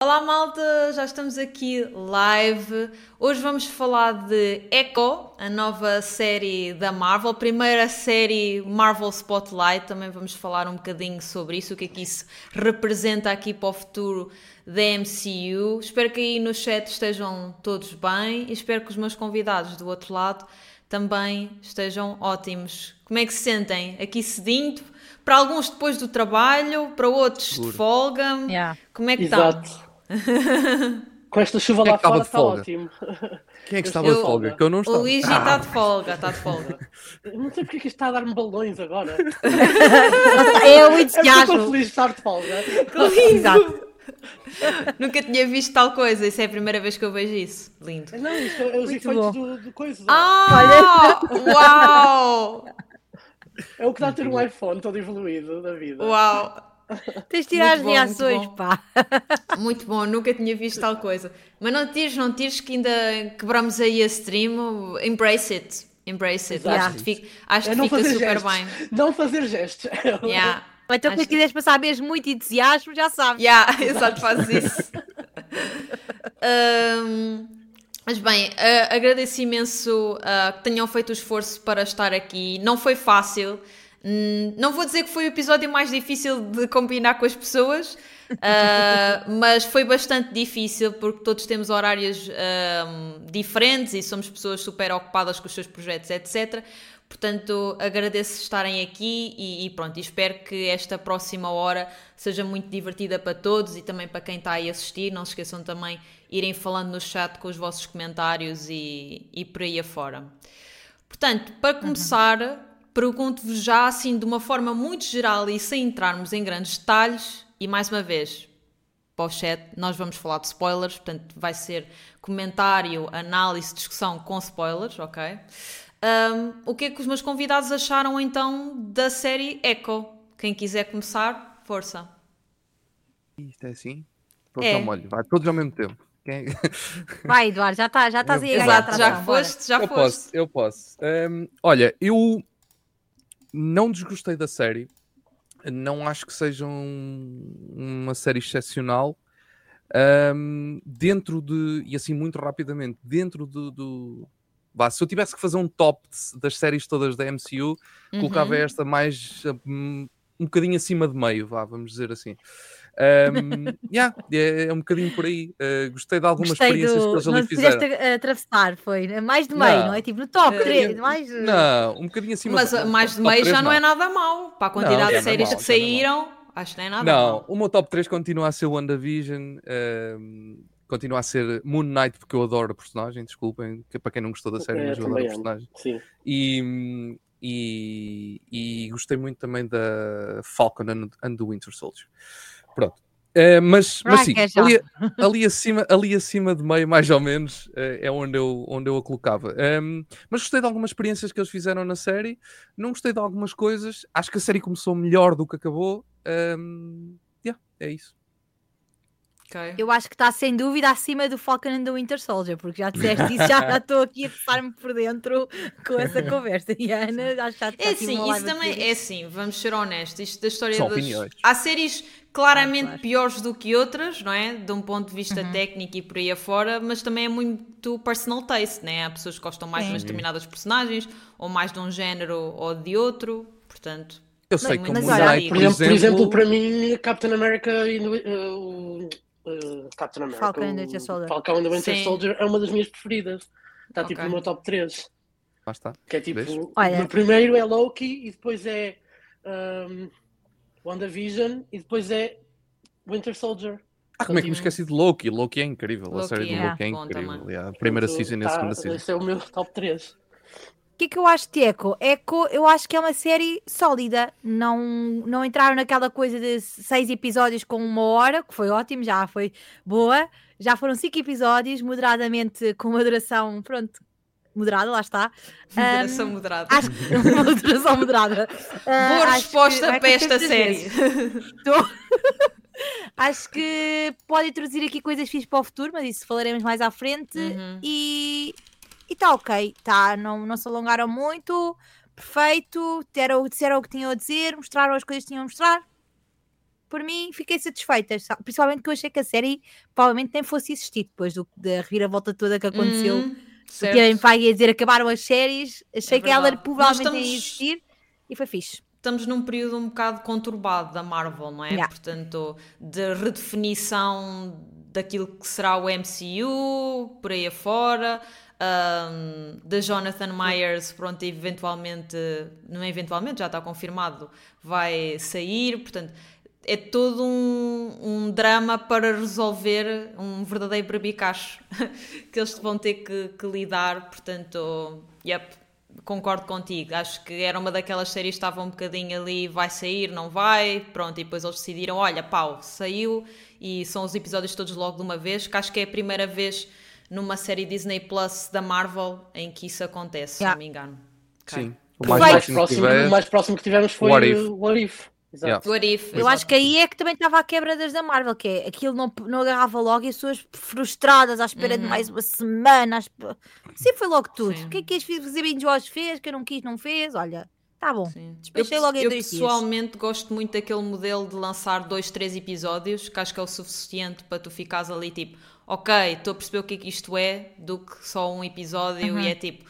Olá malta, já estamos aqui live. Hoje vamos falar de Echo, a nova série da Marvel, primeira série Marvel Spotlight. Também vamos falar um bocadinho sobre isso, o que é que isso representa aqui para o futuro da MCU. Espero que aí no chat estejam todos bem e espero que os meus convidados do outro lado também estejam ótimos. Como é que se sentem? Aqui cedinho? Para alguns depois do trabalho, para outros de folga. Yeah. Como é que estão? Exato. Com esta chuva Quem é lá que estava fora de está folga? ótimo. Quem é que Eu estava estou de folga? Que eu não O estava. Luigi está de folga, está de folga. Não sei porque é que isto está a dar-me balões agora. É o É porque eu entusiasmo. estou feliz de estar de folga. Que lindo! Exato. Nunca tinha visto tal coisa, isso é a primeira vez que eu vejo isso. Lindo. Não, isto é os Muito efeitos bom. do coisa. Ah! Uau! É o que dá a ter um iPhone todo evoluído da vida. Uau! Tens de tirar as Muito bom, reações, muito bom. pá. Muito bom, nunca tinha visto tal coisa. Mas não tires que ainda quebramos aí a stream. Embrace it. Embrace it. Exato. Acho É que não fica fazer super gestos. bem. Não fazer gestos. Yeah. Então, Acho se quiseres passar mesmo muito entusiasmo, já sabes. Yeah, exato, faz isso. Mas bem, agradeço imenso que tenham feito o esforço para estar aqui. Não foi fácil. Não vou dizer que foi o episódio mais difícil de combinar com as pessoas, mas foi bastante difícil porque todos temos horários diferentes e somos pessoas super ocupadas com os seus projetos, etc. Portanto, agradeço estarem aqui e pronto, e espero que esta próxima hora seja muito divertida para todos e também para quem está aí a assistir. Não se esqueçam também irem falando no chat com os vossos comentários e por aí afora. Portanto, para começar, pergunto-vos já assim de uma forma muito geral e sem entrarmos em grandes detalhes, e mais uma vez, para o chat, nós vamos falar de spoilers, portanto vai ser comentário, análise, discussão com spoilers, ok? O que é que os meus convidados acharam então da série Echo? Quem quiser começar, força. Isto é assim? Todos É. ao molho, vai, todos ao mesmo tempo. Vai, Eduardo, já estás aí a ganhar Exato, já atração. Bora. foste, já Eu foste. posso. Olha, eu não desgostei da série. Não acho que seja uma série excepcional. Dentro de, e assim muito rapidamente, dentro do se eu tivesse que fazer um top das séries todas da MCU, colocava esta mais um bocadinho acima de meio, vamos dizer assim. É um bocadinho por aí. Gostei de algumas experiências que eles ali Não fizeram. fizeste atravessar, foi mais de meio, não é? Tipo, no top 3, mais... Não, um bocadinho acima Mas mais de meio já não é nada mau. Para a quantidade de séries que saíram, acho que não é nada Não, mau. o meu top 3 continua a ser WandaVision, continua a ser Moon Knight, porque eu adoro a personagem, desculpem, para quem não gostou da série, mas eu adoro a personagem. Sim. E gostei muito também da Falcon and the Winter Soldier. Pronto. Mas sim, ali acima de meio, mais ou menos, é onde eu a colocava. Mas gostei de algumas experiências que eles fizeram na série, não gostei de algumas coisas, acho que a série começou melhor do que acabou. É isso. Okay. Eu acho que está sem dúvida acima do Falcon and the Winter Soldier, porque já disseste isso, já estou aqui a passar-me por dentro com essa conversa. E a Ana, acho que já É tive sim, uma isso live a também dizer é isso. assim, vamos ser honestos. Isto da história São das. opiniões. Há séries claramente Claro. piores do que outras, não é? De um ponto de vista técnico e por aí afora, mas também é muito personal taste, né? Há pessoas que gostam mais de umas determinadas personagens, ou mais de um género ou de outro, portanto. Eu sei que o mas Moon olha, Knight, Por exemplo, para mim, Captain America e Captain America, Falcon and the Winter Soldier. Falcon and the Winter Sim. Soldier é uma das minhas preferidas. Está tipo Ok. no meu top 3. lá está. Que é tipo, Vês? Olha. no primeiro é Loki e depois é WandaVision e depois é Winter Soldier. Como é que me esqueci de Loki? Loki é incrível, a Loki série do é Loki é bom incrível. também. A primeira season e a segunda season. Esse é o meu top 3. O que é que eu acho de Echo? Echo, eu acho que é uma série sólida. Não entraram naquela coisa de 6 episódios com 1 hora, que foi ótimo, já foi boa. Já foram 5 episódios, moderadamente, com uma duração, pronto, moderada, lá está. Moderação moderada. Acho que uma duração moderada. Boa Acho resposta que- para esta muitas série. vezes. Acho que pode introduzir aqui coisas fixas para o futuro, mas isso falaremos mais à frente. E está ok, tá, não se alongaram muito, perfeito, disseram o que tinham a dizer, mostraram as coisas que tinham a mostrar. por mim, fiquei satisfeita. Principalmente que eu achei que a série provavelmente nem fosse existir depois da reviravolta toda que aconteceu. O Kevin Feige ia dizer acabaram as séries. Achei que ela provavelmente ia existir e foi fixe. Estamos num período um bocado conturbado da Marvel, não é? Yeah. Portanto, de redefinição daquilo que será o MCU, por aí afora, da Jonathan Majors, pronto, eventualmente, não é eventualmente, já está confirmado, vai sair, portanto, é todo um drama para resolver, um verdadeiro berbicacho que eles vão ter que lidar, portanto, concordo contigo, acho que era uma daquelas séries que estava um bocadinho ali, vai sair, não vai, pronto, e depois eles decidiram, olha, pau, saiu, e são os episódios todos logo de uma vez, que acho que é a primeira vez numa série Disney Plus da Marvel em que isso acontece, se não me engano. Okay. Sim, o mais próximo que tivemos foi o What If. Exato. Eu acho que aí é que também estava a quebra das da Marvel, que é aquilo não agarrava logo e as pessoas frustradas à espera de mais uma semana. Assim foi logo tudo. Sim. O que é que quis fazer binge watch fez, que eu não quis, não fez, olha, tá bom. Despechei logo em 2 dias. Eu pessoalmente gosto muito daquele modelo de lançar 2-3 episódios, que acho que é o suficiente para tu ficares ali tipo, ok, estou a perceber o que é que isto é, do que só um episódio e é tipo,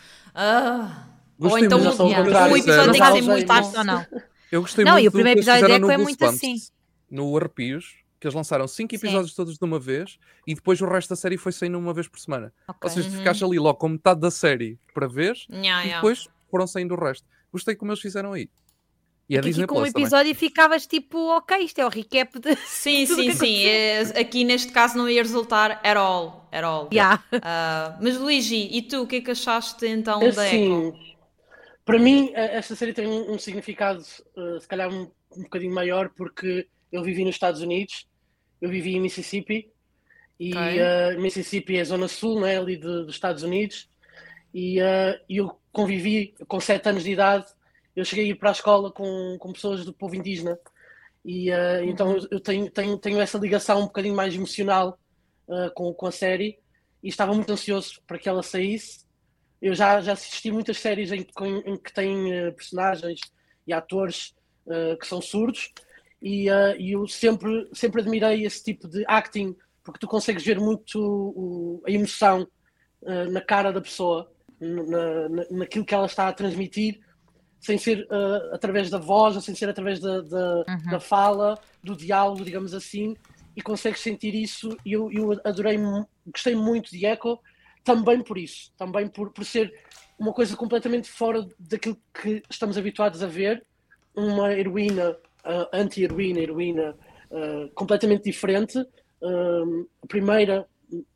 ou então um episódio tem que ser muito fácil ou não. Eu gostei muito e o primeiro episódio de Echo é muito assim. No Arrepios, que eles lançaram 5 episódios todos de uma vez e depois o resto da série foi saindo uma vez por semana. Ou seja, ficaste ali logo com metade da série para ver e depois foram saindo o resto. Gostei como eles fizeram aí. E a Disney com Plus um episódio também. Ficavas tipo, ok, isto é o recap de... Sim. Aqui neste caso não ia resultar at all. Yeah. Mas Luigi, e tu, o que é que achaste então da Echo? Para mim, esta série tem um significado, se calhar um bocadinho maior, porque eu vivi nos Estados Unidos, eu vivi em Mississippi, e Mississippi é a zona sul, né, ali dos Estados Unidos, e eu convivi com 7 anos de idade, eu cheguei a ir para a escola com pessoas do povo indígena, e então eu tenho essa ligação um bocadinho mais emocional com a série, e estava muito ansioso para que ela saísse. Eu já assisti muitas séries em que têm personagens e atores que são surdos e eu sempre admirei esse tipo de acting, porque tu consegues ver muito a emoção na cara da pessoa, naquilo que ela está a transmitir, sem ser através da voz, sem ser através da fala, do diálogo, digamos assim, e consegues sentir isso. E eu gostei muito de Echo, também por isso, também por ser uma coisa completamente fora daquilo que estamos habituados a ver, uma heroína, heroína completamente diferente, a primeira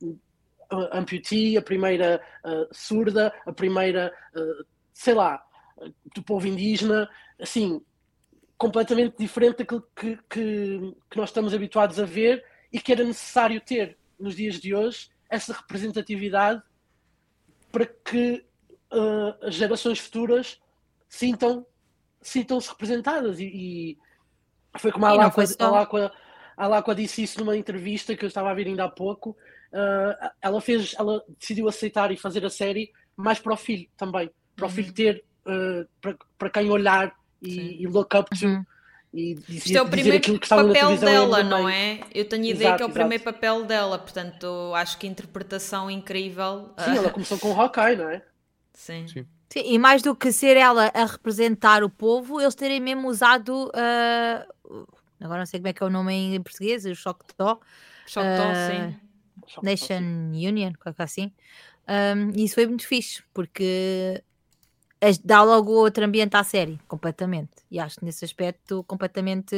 amputee, a primeira surda, a primeira, sei lá, do povo indígena, assim, completamente diferente daquilo que nós estamos habituados a ver e que era necessário ter nos dias de hoje, essa representatividade para que as gerações futuras sintam-se representadas e foi como a Alakwa disse isso numa entrevista que eu estava a ver ainda há pouco. Ela decidiu aceitar e fazer a série mais para o filho também, para o filho ter para quem olhar e look up to. Isto é o primeiro papel dela, não é? Eu tenho a ideia que é o primeiro papel dela, portanto acho que interpretação incrível. Sim, ela começou com o Hawkeye, não é? Sim, e mais do que ser ela a representar o povo, eles terem mesmo usado agora não sei como é que é o nome em português, o Choctaw, sim. Nation Union, qualquer assim. E isso foi muito fixe, porque dá logo outro ambiente à série, completamente. E acho que nesse aspecto completamente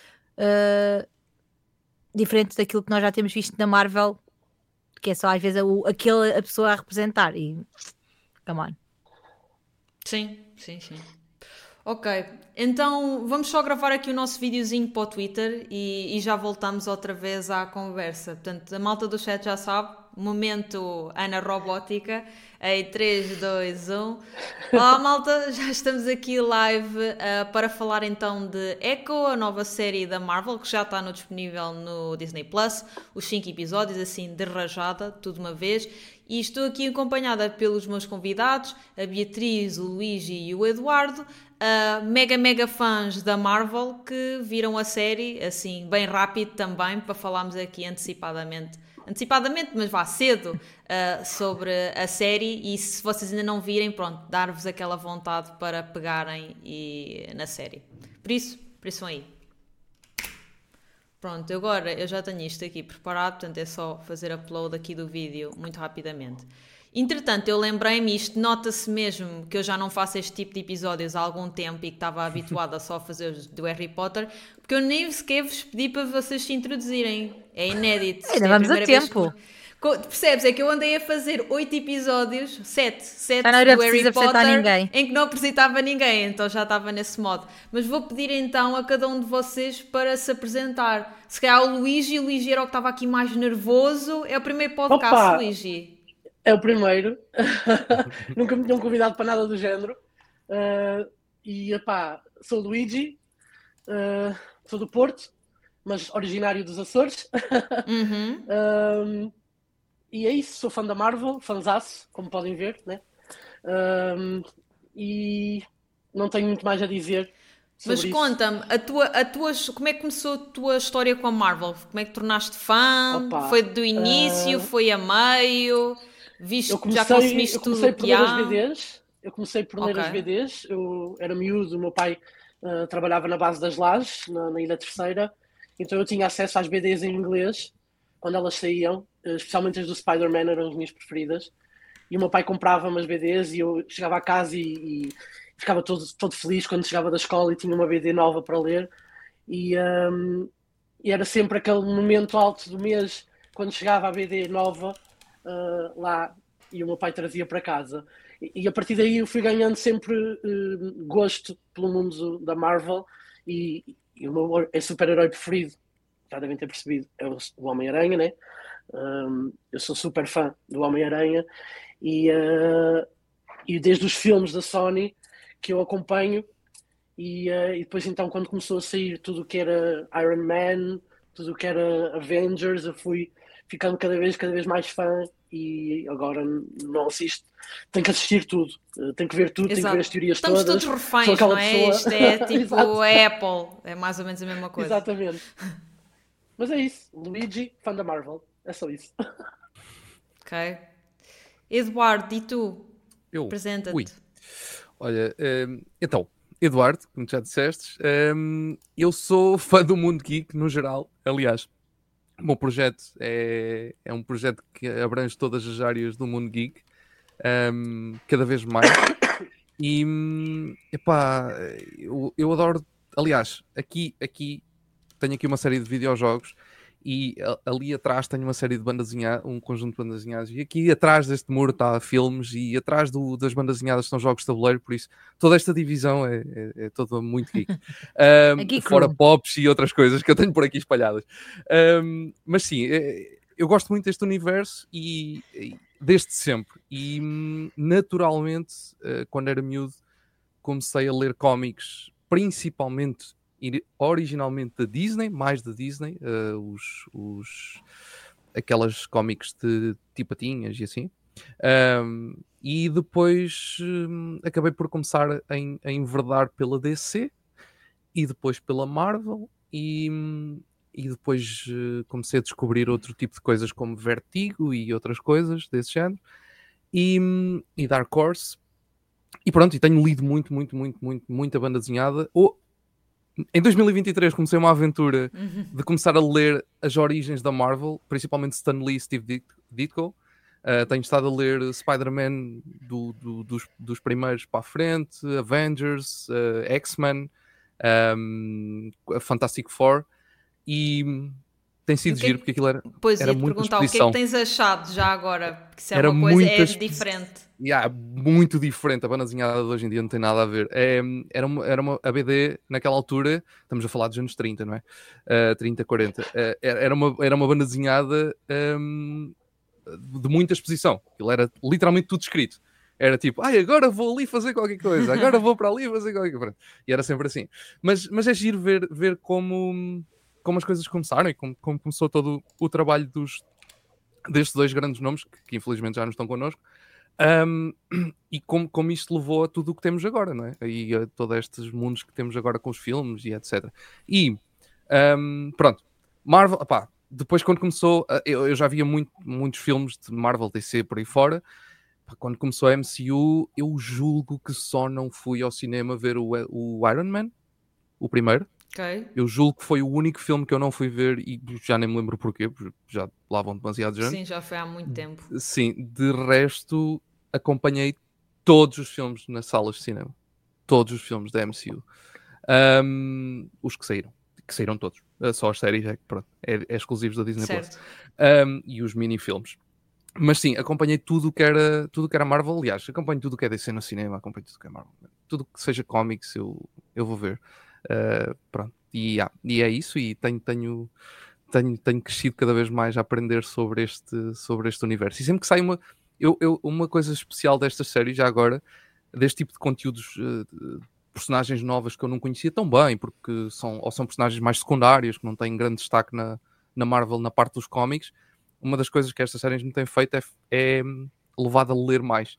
diferente daquilo que nós já temos visto na Marvel, que é só às vezes a pessoa a representar. E come on. Sim. Ok, então vamos só gravar aqui o nosso videozinho para o Twitter e já voltamos outra vez à conversa. Portanto, a malta do chat já sabe, momento Ana Robótica, em 3, 2, 1. Olá malta, já estamos aqui live para falar então de Echo, a nova série da Marvel, que já está disponível no Disney Plus, os 5 episódios, assim, de rajada, tudo uma vez. E estou aqui acompanhada pelos meus convidados, a Beatriz, o Luigi e o Eduardo. mega fãs da Marvel que viram a série, assim, bem rápido também, para falarmos aqui antecipadamente, mas vá cedo, sobre a série, e se vocês ainda não virem, pronto, dar-vos aquela vontade para pegarem na série. Por isso aí. Pronto, agora eu já tenho isto aqui preparado, portanto é só fazer upload aqui do vídeo muito rapidamente. Entretanto, eu lembrei-me, isto nota-se mesmo que eu já não faço este tipo de episódios há algum tempo e que estava habituada só a fazer os do Harry Potter, porque eu nem sequer vos pedi para vocês se introduzirem. É inédito. Ainda vamos a tempo. Percebes? É que eu andei a fazer 8 episódios, 7 do Harry Potter, em que não apresentava ninguém, então já estava nesse modo. Mas vou pedir então a cada um de vocês para se apresentar. Se calhar o Luigi era o que estava aqui mais nervoso. É o primeiro podcast, Opa! Luigi. É o primeiro. Nunca me tinham convidado para nada do género. Sou o Luigi, sou do Porto, mas originário dos Açores. Uhum. E é isso, sou fã da Marvel, fãzaço, como podem ver, né? E não tenho muito mais a dizer. Mas conta-me, como é que começou a tua história com a Marvel? Como é que tornaste fã? Foi do início? Foi a meio? Já consumiste tudo o que há? Eu comecei por ler as BDs. Eu era miúdo, o meu pai trabalhava na base das Lajes, na Ilha Terceira, então eu tinha acesso às BDs em inglês quando elas saíam, especialmente as do Spider-Man eram as minhas preferidas, e o meu pai comprava-me as BDs e eu chegava a casa e ficava todo feliz quando chegava da escola e tinha uma BD nova para ler, e era sempre aquele momento alto do mês quando chegava a BD nova lá e o meu pai trazia para casa, e a partir daí eu fui ganhando sempre gosto pelo mundo da Marvel, e o meu super-herói preferido, já devem ter percebido, é o Homem-Aranha, né? Eu sou super fã do Homem-Aranha e desde os filmes da Sony que eu acompanho, e depois então quando começou a sair tudo o que era Iron Man, tudo o que era Avengers, eu fui ficando cada vez mais fã, e agora não assisto, tenho que assistir tudo, tenho que ver tudo, tenho que ver as teorias todas. Estamos todos reféns, não é? Pessoa. Isto é tipo a Apple, é mais ou menos a mesma coisa. Exatamente. Mas é isso, Luigi, fã da Marvel, é só isso. Ok. Eduardo, e tu? Eu? Apresenta-te. Olha, então, Eduardo, como já disseste, eu sou fã do mundo geek no geral. Aliás, o meu projeto é um projeto que abrange todas as áreas do mundo geek, cada vez mais. E, eu adoro... Aliás, aqui tenho aqui uma série de videojogos, e ali atrás tenho uma série de bandas desenhadas, um conjunto de bandas desenhadas, e aqui atrás deste muro está filmes, e atrás das bandas desenhadas estão jogos de tabuleiro, por isso toda esta divisão é toda muito geek. Fora pops e outras coisas que eu tenho por aqui espalhadas. Mas sim, eu gosto muito deste universo e desde sempre. E naturalmente, quando era miúdo, comecei a ler cómics, principalmente originalmente da Disney, mais da Disney, aquelas cómics de tipo patinhas e assim, e depois acabei por começar a enverdar pela DC e depois pela Marvel, e depois comecei a descobrir outro tipo de coisas como Vertigo e outras coisas desse género, e Dark Horse, e pronto, e tenho lido muita banda desenhada. Em 2023 comecei uma aventura de começar a ler as origens da Marvel, principalmente Stan Lee e Steve Ditko. Tenho estado a ler Spider-Man dos primeiros para a frente, Avengers, X-Men, Fantastic Four, e tem sido giro porque aquilo era muita exposição. O que é que tens achado já agora? Porque isso é uma coisa diferente. Muito diferente. A banda desenhada de hoje em dia não tem nada a ver. A BD naquela altura, estamos a falar dos anos 30, não é? 30, 40. Era uma banda desenhada de muita exposição. Aquilo era literalmente tudo escrito. Era tipo, agora vou ali fazer qualquer coisa, agora vou para ali fazer qualquer coisa. E era sempre assim. Mas é giro ver como as coisas começaram e como começou todo o trabalho destes dois grandes nomes, que infelizmente já não estão connosco. E como isto levou a tudo o que temos agora, não é? E a todos estes mundos que temos agora com os filmes e etc. E pronto, Marvel, opá, depois quando começou, eu já via muitos filmes de Marvel, DC, por aí fora. Quando começou a MCU, eu julgo que só não fui ao cinema ver o Iron Man, o primeiro. Okay. Eu julgo que foi o único filme que eu não fui ver e já nem me lembro porquê, porque já lá vão demasiados anos. Sim, já foi há muito tempo. Sim, de resto acompanhei todos os filmes nas salas de cinema. Todos os filmes da MCU. Os que saíram todos. Só as séries é exclusivos da Disney Plus. E os mini-filmes. Mas sim, acompanhei tudo o que era Marvel. Aliás, acompanho tudo o que é DC no cinema, acompanho tudo o que é Marvel. Tudo que seja cómics eu vou ver. Pronto. E é isso. E tenho crescido cada vez mais a aprender sobre este universo. E sempre que sai uma coisa especial destas séries, já agora, deste tipo de conteúdos, personagens novas que eu não conhecia tão bem, porque são personagens mais secundários, que não têm grande destaque na Marvel, na parte dos cómics. Uma das coisas que estas séries me têm feito é levado a ler mais.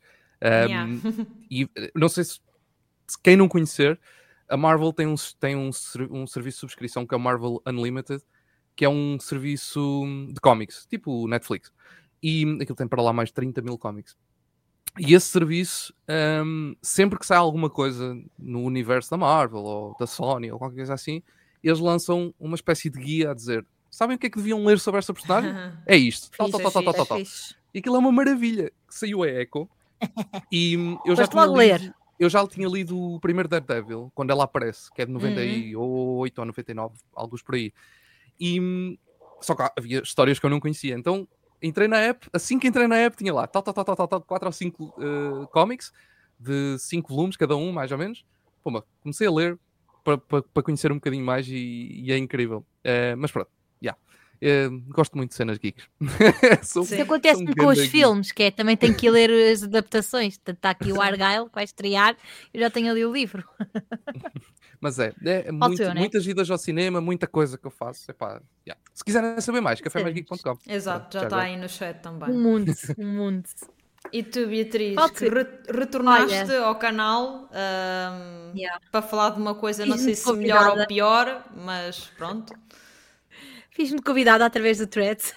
E não sei se quem não conhecer, a Marvel tem um serviço de subscrição que é o Marvel Unlimited, que é um serviço de cómics, tipo o Netflix. E aquilo tem para lá mais de 30 mil cómics. E esse serviço, sempre que sai alguma coisa no universo da Marvel, ou da Sony, ou qualquer coisa assim, eles lançam uma espécie de guia a dizer: sabem o que é que deviam ler sobre esta personagem? É isto. Tal. E aquilo é uma maravilha. Saiu a Echo. E eu já tinha lido o primeiro Daredevil, quando ela aparece, que é de 98 ou 99, alguns por aí. E só que havia histórias que eu não conhecia. Então entrei na app, assim que entrei na app tinha lá 4 ou 5 cómics de 5 volumes cada um, mais ou menos. Puma, comecei a ler para conhecer um bocadinho mais e é incrível. Mas pronto, gosto muito de cenas geeks. Isso acontece com os filmes, que é também tenho que ler as adaptações. Está aqui o Argyle, que vai estrear, eu já tenho ali o livro. Mas muitas idas ao cinema, muita coisa que eu faço. Se quiserem saber mais, cafémaisgeek.com. Exato, já está aí no chat também. Um mundo. E tu, Beatriz, retornaste ao canal para falar de uma coisa, não sei se melhor ou pior, mas pronto. Fiz-me convidada através do Threads.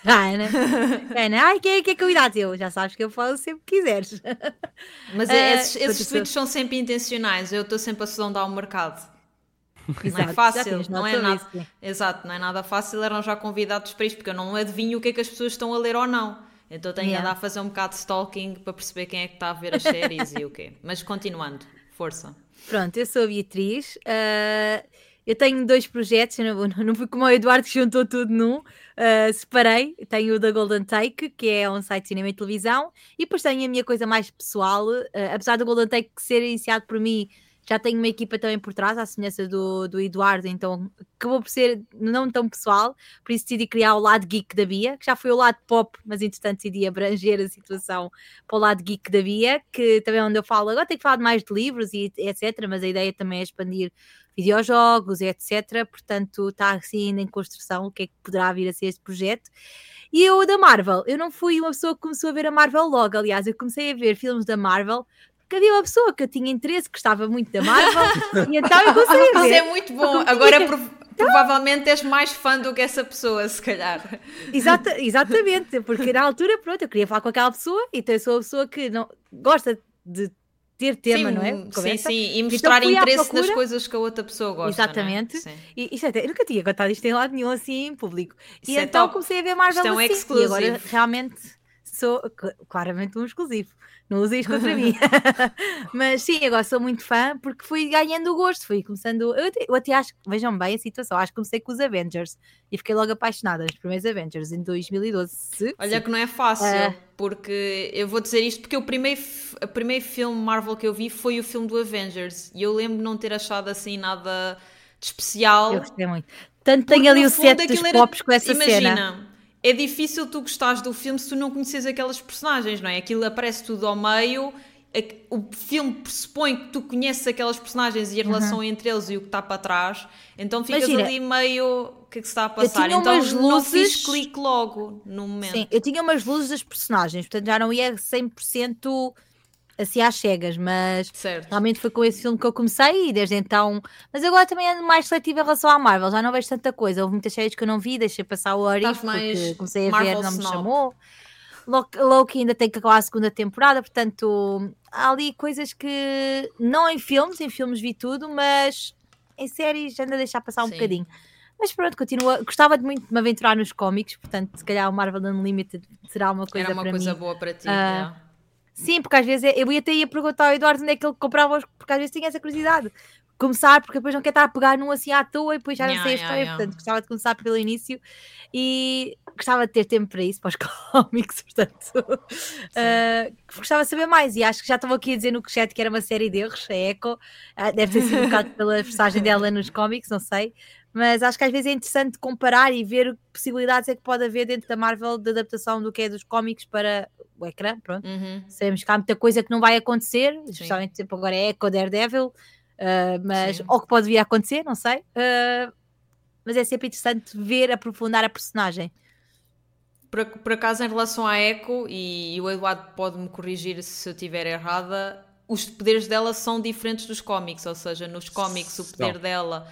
Ana, quem é que é convidado? Eu, já sabes que eu falo sempre que quiseres. Mas esses tweets são sempre intencionais. Eu estou sempre a sondar o mercado. Exato, não é fácil, não é nada. Exato, não é nada fácil arranjar convidados para isto, porque eu não adivinho o que é que as pessoas estão a ler ou não. Então tenho que andar a fazer um bocado de stalking para perceber quem é que está a ver as séries e o quê. Mas continuando, força. Pronto, eu sou a Beatriz. Eu tenho 2 projetos, não fui como o Eduardo que juntou tudo num. Separei. Tenho o da Golden Take, que é um site de cinema e televisão, e depois tenho a minha coisa mais pessoal. Apesar do Golden Take ser iniciado por mim, já tenho uma equipa também por trás, à semelhança do Eduardo, então acabou por ser não tão pessoal, por isso decidi criar o lado geek da Bia, que já foi o lado pop, mas entretanto decidi abranger a situação para o lado geek da Bia, que também é onde eu falo, agora tenho que falar mais de livros e etc, mas a ideia também é expandir videojogos e etc, portanto está assim ainda em construção o que é que poderá vir a ser este projeto. E eu da Marvel, eu não fui uma pessoa que começou a ver a Marvel logo, aliás, eu comecei a ver filmes da Marvel porque havia uma pessoa que eu tinha interesse, que gostava muito da Marvel, e então eu comecei a ver. Isso é muito bom, agora provavelmente és mais fã do que essa pessoa, se calhar. Exatamente, porque na altura, pronto, eu queria falar com aquela pessoa, então eu sou a pessoa que não gosta de ter tema, não é? Conversa. Sim, e mostrar então, interesse nas coisas que a outra pessoa gosta. Exatamente. Não é? E eu nunca tinha contado isto em lado nenhum assim em público. E então comecei a ver Marvel assim. Exclusivo. E agora realmente sou claramente um exclusivo. Não usei isto contra mim. Mas sim, agora sou muito fã porque fui ganhando o gosto. Fui começando. Eu até acho que, vejam bem a situação, acho que comecei com os Avengers e fiquei logo apaixonada. Os primeiros Avengers em 2012. Olha que não é fácil, porque eu vou dizer isto porque o primeiro filme Marvel que eu vi foi o filme do Avengers e eu lembro de não ter achado assim nada de especial. Eu gostei muito. Tanto tem ali o set dos pops com essa cena. É difícil tu gostares do filme se tu não conheces aquelas personagens, não é? Aquilo aparece tudo ao meio, o filme pressupõe que tu conheces aquelas personagens e a relação entre eles e o que está para trás, então ficas ali meio, que se está a passar. Então não fiz clique logo no momento. Sim, eu tinha umas luzes das personagens, portanto já não ia 100% assim às cegas, mas realmente foi com esse filme que eu comecei e desde então. Mas agora também ando mais seletiva em relação à Marvel, já não vejo tanta coisa. Houve muitas séries que eu não vi, deixei passar o Arif porque comecei a ver, não me chamou. Loki ainda tem que acabar a segunda temporada, portanto há ali coisas que não em filmes vi tudo, mas em séries ainda deixar passar um bocadinho. Mas pronto, continua. Gostava muito de me aventurar nos cómics, portanto se calhar o Marvel Unlimited será uma coisa para mim. Era uma coisa boa para ti, Sim, porque às vezes eu até ia perguntar ao Eduardo onde é que ele comprava, porque às vezes tinha essa curiosidade. Começar, porque depois não quer estar a pegar num assim à toa e depois já não sei a história, portanto gostava de começar pelo início e gostava de ter tempo para isso, para os cómics, portanto gostava de saber mais e acho que já estava aqui a dizer no chat que era uma série de erros, a Echo, deve ter sido um bocado pela personagem dela nos cómics, não sei, mas acho que às vezes é interessante comparar e ver que possibilidades é que pode haver dentro da Marvel de adaptação do que é dos cómics para o ecrã, pronto. Sabemos que há muita coisa que não vai acontecer, especialmente tipo, agora é Echo, Daredevil, mas ou que pode vir a acontecer, não sei, mas é sempre interessante ver, aprofundar a personagem. Por acaso, em relação à Echo, e o Eduardo pode-me corrigir se eu estiver errada, os poderes dela são diferentes dos cómics, ou seja, nos cómics o poder dela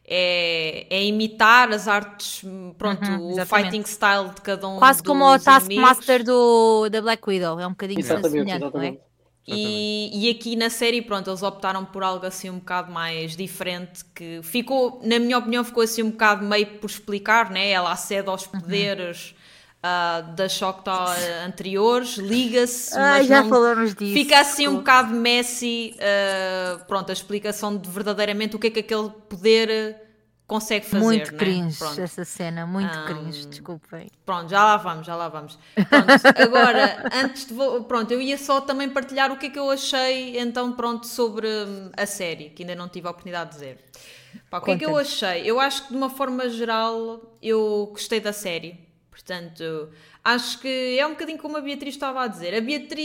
é imitar as artes, pronto, o fighting style de cada um. Quase como o Taskmaster da Black Widow, é um bocadinho semelhante, não é? E aqui na série, pronto, eles optaram por algo assim um bocado mais diferente, que ficou, na minha opinião, ficou assim um bocado meio por explicar, né? Ela acede aos poderes das Choctaw anteriores, liga-se, mas já falamos disso. Fica assim um bocado messy, pronto, a explicação de verdadeiramente o que é que aquele poder consegue fazer. Muito cringe, né? essa cena, muito cringe, desculpem. Pronto, já lá vamos. Pronto, agora, antes de... Pronto, eu ia só também partilhar o que é que eu achei, então, pronto, sobre a série, que ainda não tive a oportunidade de dizer. Pá, o que é que eu achei? Eu acho que, de uma forma geral, eu gostei da série. Portanto, acho que é um bocadinho como a Beatriz estava a dizer.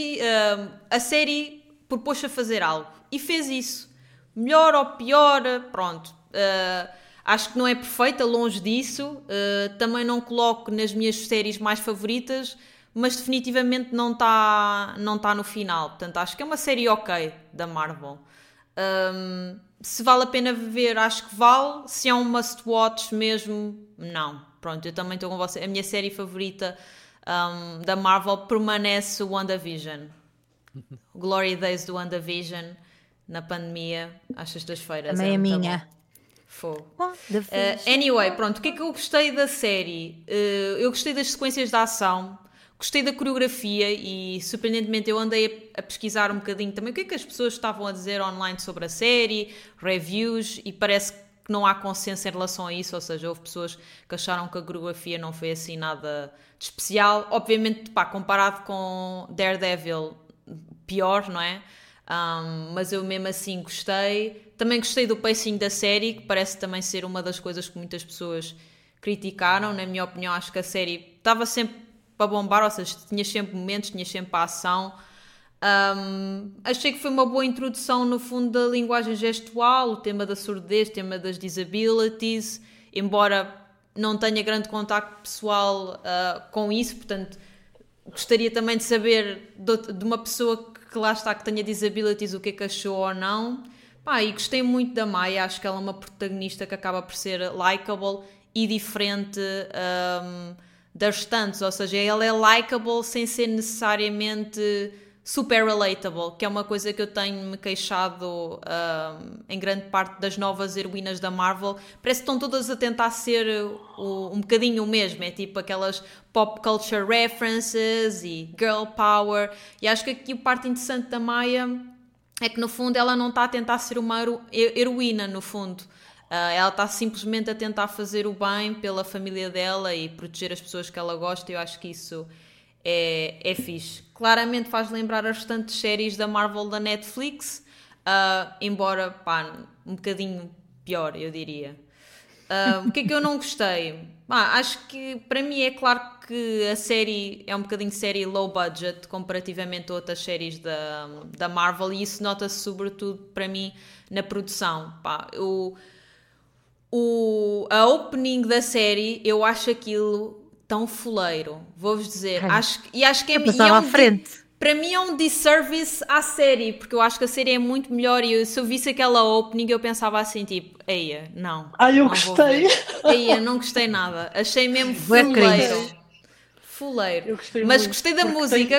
A série propôs a fazer algo e fez isso. Melhor ou pior, pronto. Acho que não é perfeita, longe disso. Também não coloco nas minhas séries mais favoritas, mas definitivamente não está no final. Portanto, acho que é uma série ok da Marvel. Se vale a pena ver, acho que vale. Se é um must-watch mesmo, não. Pronto, eu também estou com você. A minha série favorita da Marvel permanece o WandaVision. Glory Days do WandaVision, na pandemia, às sextas-feiras. Também é minha. Anyway, pronto, o que é que eu gostei da série? Eu gostei das sequências de ação, gostei da coreografia e, surpreendentemente, eu andei a pesquisar um bocadinho também o que é que as pessoas estavam a dizer online sobre a série, reviews, e parece que não há consenso em relação a isso, ou seja, houve pessoas que acharam que a coreografia não foi assim nada de especial. Obviamente, pá, comparado com Daredevil, pior, não é? Mas eu mesmo assim gostei. Também gostei do pacing da série, que parece também ser uma das coisas que muitas pessoas criticaram. Na minha opinião, acho que a série estava sempre para bombar, ou seja, tinha sempre momentos, tinha sempre a ação. Achei que foi uma boa introdução no fundo da linguagem gestual, o tema da surdez, o tema das disabilities, embora não tenha grande contacto pessoal com isso, portanto gostaria também de saber de uma pessoa que lá está, que tenha disabilities, o que é que achou ou não. Pá, e gostei muito da Maya, acho que ela é uma protagonista que acaba por ser likeable e diferente das restantes, ou seja, ela é likeable sem ser necessariamente super relatable, que é uma coisa que eu tenho-me queixado em grande parte das novas heroínas da Marvel. Parece que estão todas a tentar ser um bocadinho o mesmo, é tipo aquelas pop culture references e girl power, e acho que aqui a parte interessante da Maya é que no fundo ela não está a tentar ser uma heroína, no fundo. Ela está simplesmente a tentar fazer o bem pela família dela e proteger as pessoas que ela gosta, e eu acho que isso é fixe. Claramente faz lembrar as restantes séries da Marvel da Netflix, embora, pá, um bocadinho pior, eu diria. O que é que eu não gostei? Acho que para mim é claro que a série é um bocadinho de série low budget comparativamente a outras séries da Marvel, e isso nota-se sobretudo para mim na produção. a opening da série, eu acho aquilo tão foleiro. Vou-vos dizer. Acho que é... passava à frente. Para mim é um disservice à série, porque eu acho que a série é muito melhor e se eu visse aquela opening eu pensava assim, tipo, eia, não. Eu gostei. Eia, não gostei nada. Achei mesmo fuleiro. Fuleiro. Mas gostei da música,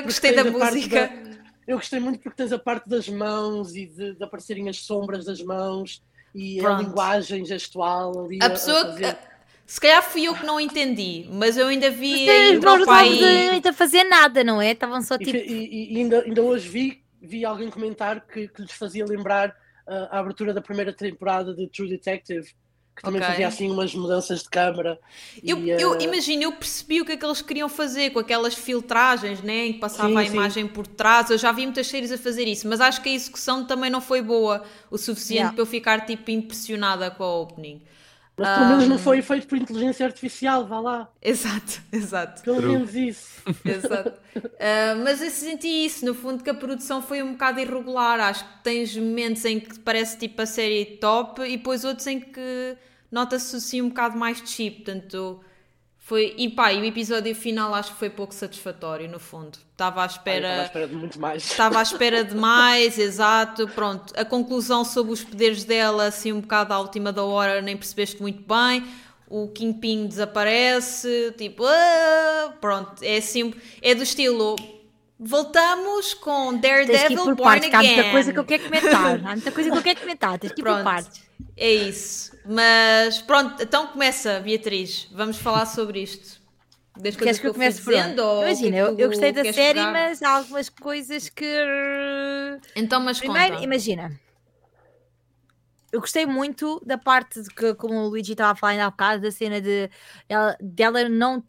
Eu gostei muito porque tens a parte das mãos e de aparecerem as sombras das mãos e a linguagem gestual ali. A pessoa se calhar fui eu que não entendi, mas eu ainda vi aí o meu pai... Não estavam a fazer nada, não é? Estavam só tipo... E ainda hoje vi alguém comentar que lhes fazia lembrar a abertura da primeira temporada de True Detective, que também fazia assim umas mudanças de câmara. Eu imagino, eu percebi o que é que eles queriam fazer com aquelas filtragens, né, em que passava a imagem por trás. Eu já vi muitas séries a fazer isso, mas acho que a execução também não foi boa o suficiente para eu ficar tipo impressionada com a opening. Mas pelo menos não foi feito por inteligência artificial, vá lá. Exato. Pelo menos isso. Exato. Mas eu senti isso, no fundo, que a produção foi um bocado irregular. Acho que tens momentos em que parece tipo a série top e depois outros em que nota-se assim um bocado mais cheap. Portanto, foi... E o episódio final acho que foi pouco satisfatório, no fundo. Estava à espera de muito mais. Estava à espera de mais, exato. Pronto, a conclusão sobre os poderes dela, assim um bocado à última da hora, nem percebeste muito bem. O Kingpin desaparece, tipo, pronto, é assim, é do estilo. Voltamos com Daredevil Born Again. Há muita coisa que eu quero comentar. Tens que ir por partes. É isso. Mas pronto, então começa, Beatriz. Vamos falar sobre isto. Queres que eu comece dizendo? Imagina, eu gostei da série, mas há algumas coisas que... Então, mas primeiro, conta. Imagina. Eu gostei muito da parte de que, como o Luigi estava a falar ainda há bocado, da cena dela não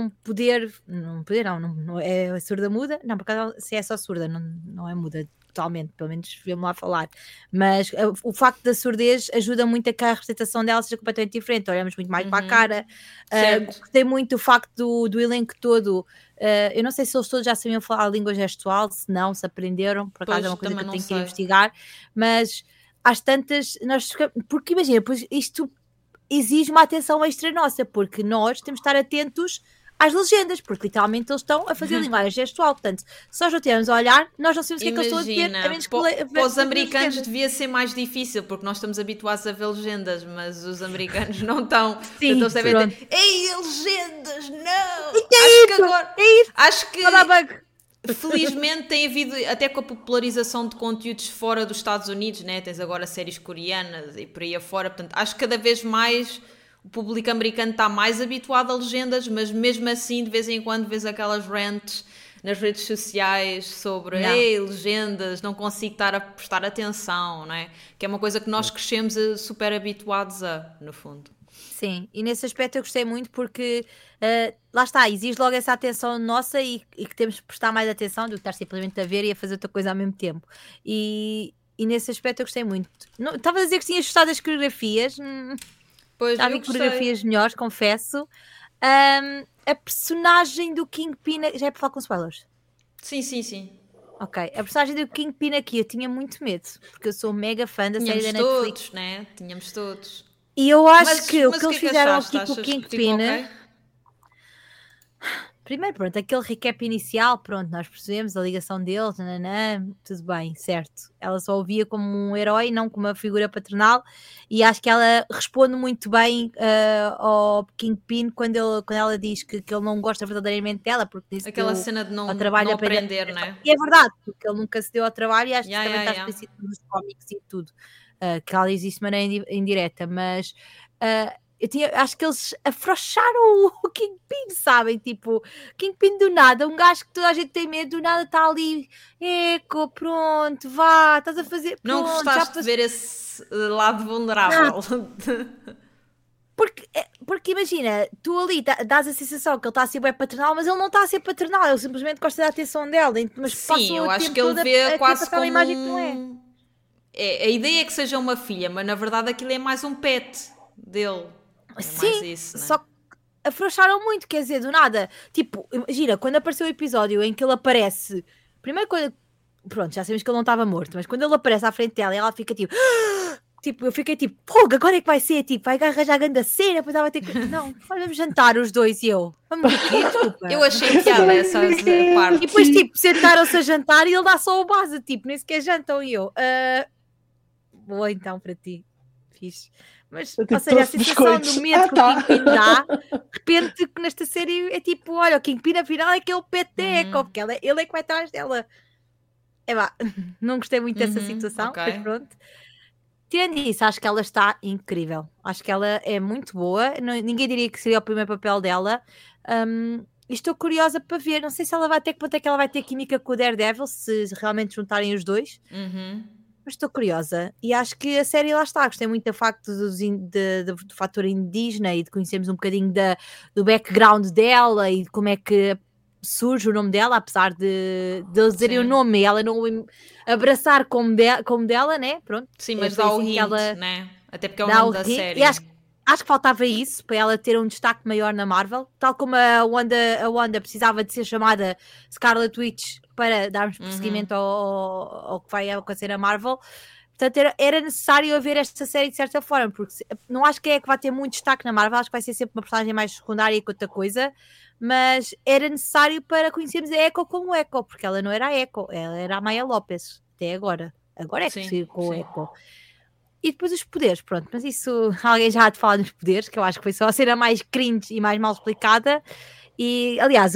é surda muda. Não, por acaso se é só surda, não é muda totalmente, pelo menos viu-me lá falar. Mas o facto da surdez ajuda muito a que a representação dela seja completamente diferente. Olhamos muito mais para a cara. Gostei muito do facto do elenco todo. Eu não sei se eles todos já sabiam falar a língua gestual, se não, se aprenderam. Por acaso é uma coisa que eu tenho que investigar. Mas... às tantas, porque imagina, pois isto exige uma atenção extra nossa, porque nós temos de estar atentos às legendas, porque literalmente eles estão a fazer linguagem gestual, portanto, se nós não estivermos a olhar, nós não sabemos o que é que eles estão a dizer, a menos que para os americanos devia ser mais difícil, porque nós estamos habituados a ver legendas, mas os americanos não estão. Sim, então, ei, legendas, não! Acho que felizmente tem havido, até com a popularização de conteúdos fora dos Estados Unidos, né? Tens agora séries coreanas e por aí afora, portanto, acho que cada vez mais o público americano está mais habituado a legendas, mas mesmo assim, de vez em quando, vês aquelas rants nas redes sociais sobre legendas, não consigo estar a prestar atenção, não é? Que é uma coisa que nós crescemos super habituados a, no fundo. Sim, e nesse aspecto eu gostei muito porque lá está, exige logo essa atenção nossa e que temos que prestar mais atenção do que estar simplesmente a ver e a fazer outra coisa ao mesmo tempo. E nesse aspecto eu gostei muito. Estava a dizer que tinhas gostado das coreografias. Pois, já vi coreografias melhores, confesso. A personagem do Kingpin... Já é para falar com spoilers? Sim. Ok, a personagem do Kingpin aqui eu tinha muito medo, porque eu sou mega fã da série da Netflix. Tínhamos todos. E eu acho que o que eles fizeram aqui com o Kingpin... Primeiro, pronto, aquele recap inicial, pronto, nós percebemos a ligação deles, tudo bem, certo. Ela só o via como um herói, não como uma figura paternal, e acho que ela responde muito bem ao Kingpin quando ela diz que ele não gosta verdadeiramente dela, porque disse aquela cena de não aprender, não é? E é verdade, porque ele nunca se deu ao trabalho e acho que também está explícito nos cómics e tudo, que ela existe de maneira indireta, mas... acho que eles afrouxaram o Kingpin, sabem? Tipo, Kingpin do nada, um gajo que toda a gente tem medo, do nada está ali, pronto, vá, estás a fazer. Pronto, não gostaste de ver esse lado vulnerável? Porque imagina, tu ali dás a sensação que ele está a ser bem paternal, mas ele não está a ser paternal, ele simplesmente gosta da atenção dela. Mas sim, eu acho que ele vê quase como a ideia é que seja uma filha, mas na verdade aquilo é mais um pet dele. Sim, isso, só que afrouxaram muito, quer dizer, do nada. Tipo, imagina, quando apareceu o episódio em que ele aparece, primeira coisa, pronto, já sabemos que ele não estava morto, mas quando ele aparece à frente dela e ela fica tipo, Tipo, eu fiquei tipo, pô, agora é que vai ser, tipo, vai arranjar a grande cena, depois ela vai ter que... Não, vamos jantar os dois e eu. Vamos aqui, desculpa. Eu achei piada essa parte. E depois, tipo, sentaram-se a jantar e ele dá só o base, tipo, nem sequer jantam e eu. Boa então para ti. Fixe. Mas, ou seja, a sensação do medo que o Kingpin dá, de repente que nesta série é tipo, olha, o Kingpin afinal é aquele peteco, porque ele é que vai atrás dela. Não gostei muito dessa situação, mas pronto. Tirando isso, acho que ela está incrível. Acho que ela é muito boa. Ninguém diria que seria o primeiro papel dela. E estou curiosa para ver. Não sei se ela vai ter que ponto é que ela vai ter química com o Daredevil, se realmente juntarem os dois. Mas estou curiosa. E acho que a série lá está. Gostei muito do facto do fator indígena e de conhecermos um bocadinho do background dela e de como é que surge o nome dela, apesar de eles dizerem o nome e ela não o abraçar como dela, né? Pronto. Sim, mas dá o hint, né? Até porque é o nome da série. E acho que faltava isso para ela ter um destaque maior na Marvel, tal como a Wanda precisava de ser chamada Scarlet Witch para darmos prosseguimento ao que vai acontecer a Marvel. Portanto, era necessário haver esta série de certa forma, porque não acho que é que vai ter muito destaque na Marvel, acho que vai ser sempre uma personagem mais secundária que outra coisa, mas era necessário para conhecermos a Echo como Echo, porque ela não era a Echo, ela era a Maya Lopez, até agora. Agora é que se com o Echo. E depois os poderes, pronto, mas isso alguém já há de falar dos poderes, que eu acho que foi só a cena mais cringe e mais mal explicada. E aliás,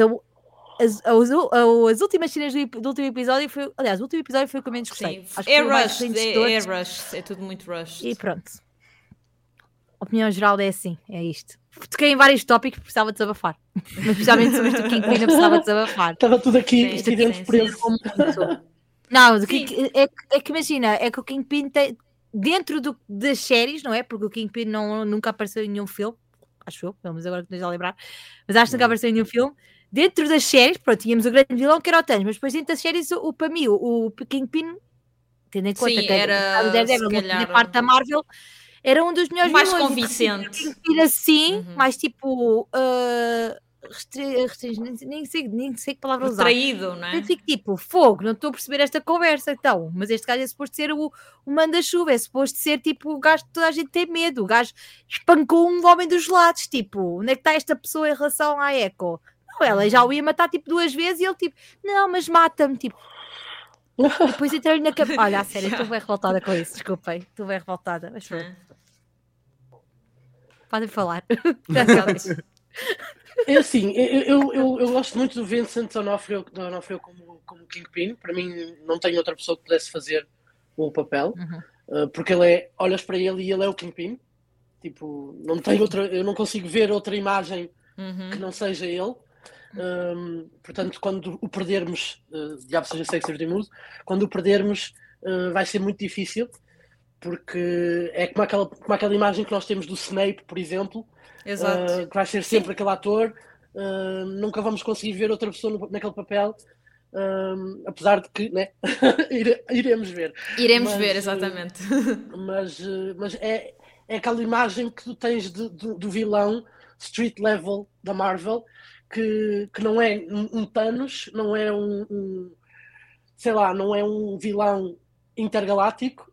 as últimas cenas do último episódio foi. Aliás, o último episódio foi o que eu menos gostei. É rush, é tudo muito rush. E pronto. A opinião geral é assim, é isto. Toquei em vários tópicos, precisava desabafar. Mas especialmente sobre este Kingpin, eu precisava desabafar. Estava tudo aqui dentro preso. Não, é que imagina, é que o Kingpin tem. Dentro das séries, não é? Porque o Kingpin nunca apareceu em nenhum filme. Acho eu, pelo menos agora que nos a lembrar. Mas acho que nunca apareceu em nenhum filme. Dentro das séries, pronto, tínhamos o grande vilão que era o Thanos, mas depois dentro das séries, para mim, o Kingpin, tendo em conta que era a parte da Marvel, era um dos melhores mais vilões. Convincente. Kingpin assim, mais tipo... nem sei que palavra usar. Retraído, não é? Eu fico tipo, fogo, não estou a perceber esta conversa, então. Mas este gajo é suposto ser o manda-chuva, é suposto ser tipo o gajo que toda a gente tem medo. O gajo espancou um homem dos lados, tipo, onde é que está esta pessoa em relação à Echo? Não, ela já o ia matar tipo 2 vezes e ele tipo, não, mas mata-me, tipo. Depois entrei-lhe na cabeça. Olha, a sério, estou bem revoltada com isso, desculpem, estou bem revoltada, mas pronto. Podem falar. É assim, eu gosto muito do Vincent D'Onofrio como Kingpin. Para mim, não tem outra pessoa que pudesse fazer o papel, porque olhas para ele e ele é o Kingpin. Tipo, não tem eu não consigo ver outra imagem que não seja ele. Portanto, quando o perdermos, diabo seja sexy or the mood, quando o perdermos, vai ser muito difícil, porque é como aquela imagem que nós temos do Snape, por exemplo. Que vai ser sempre aquele ator. Nunca vamos conseguir ver outra pessoa naquele papel, apesar de que, né? iremos ver. Iremos ver, exatamente. Mas é aquela imagem que tu tens do vilão street level da Marvel, que não é um Thanos, não é sei lá, não é um vilão intergaláctico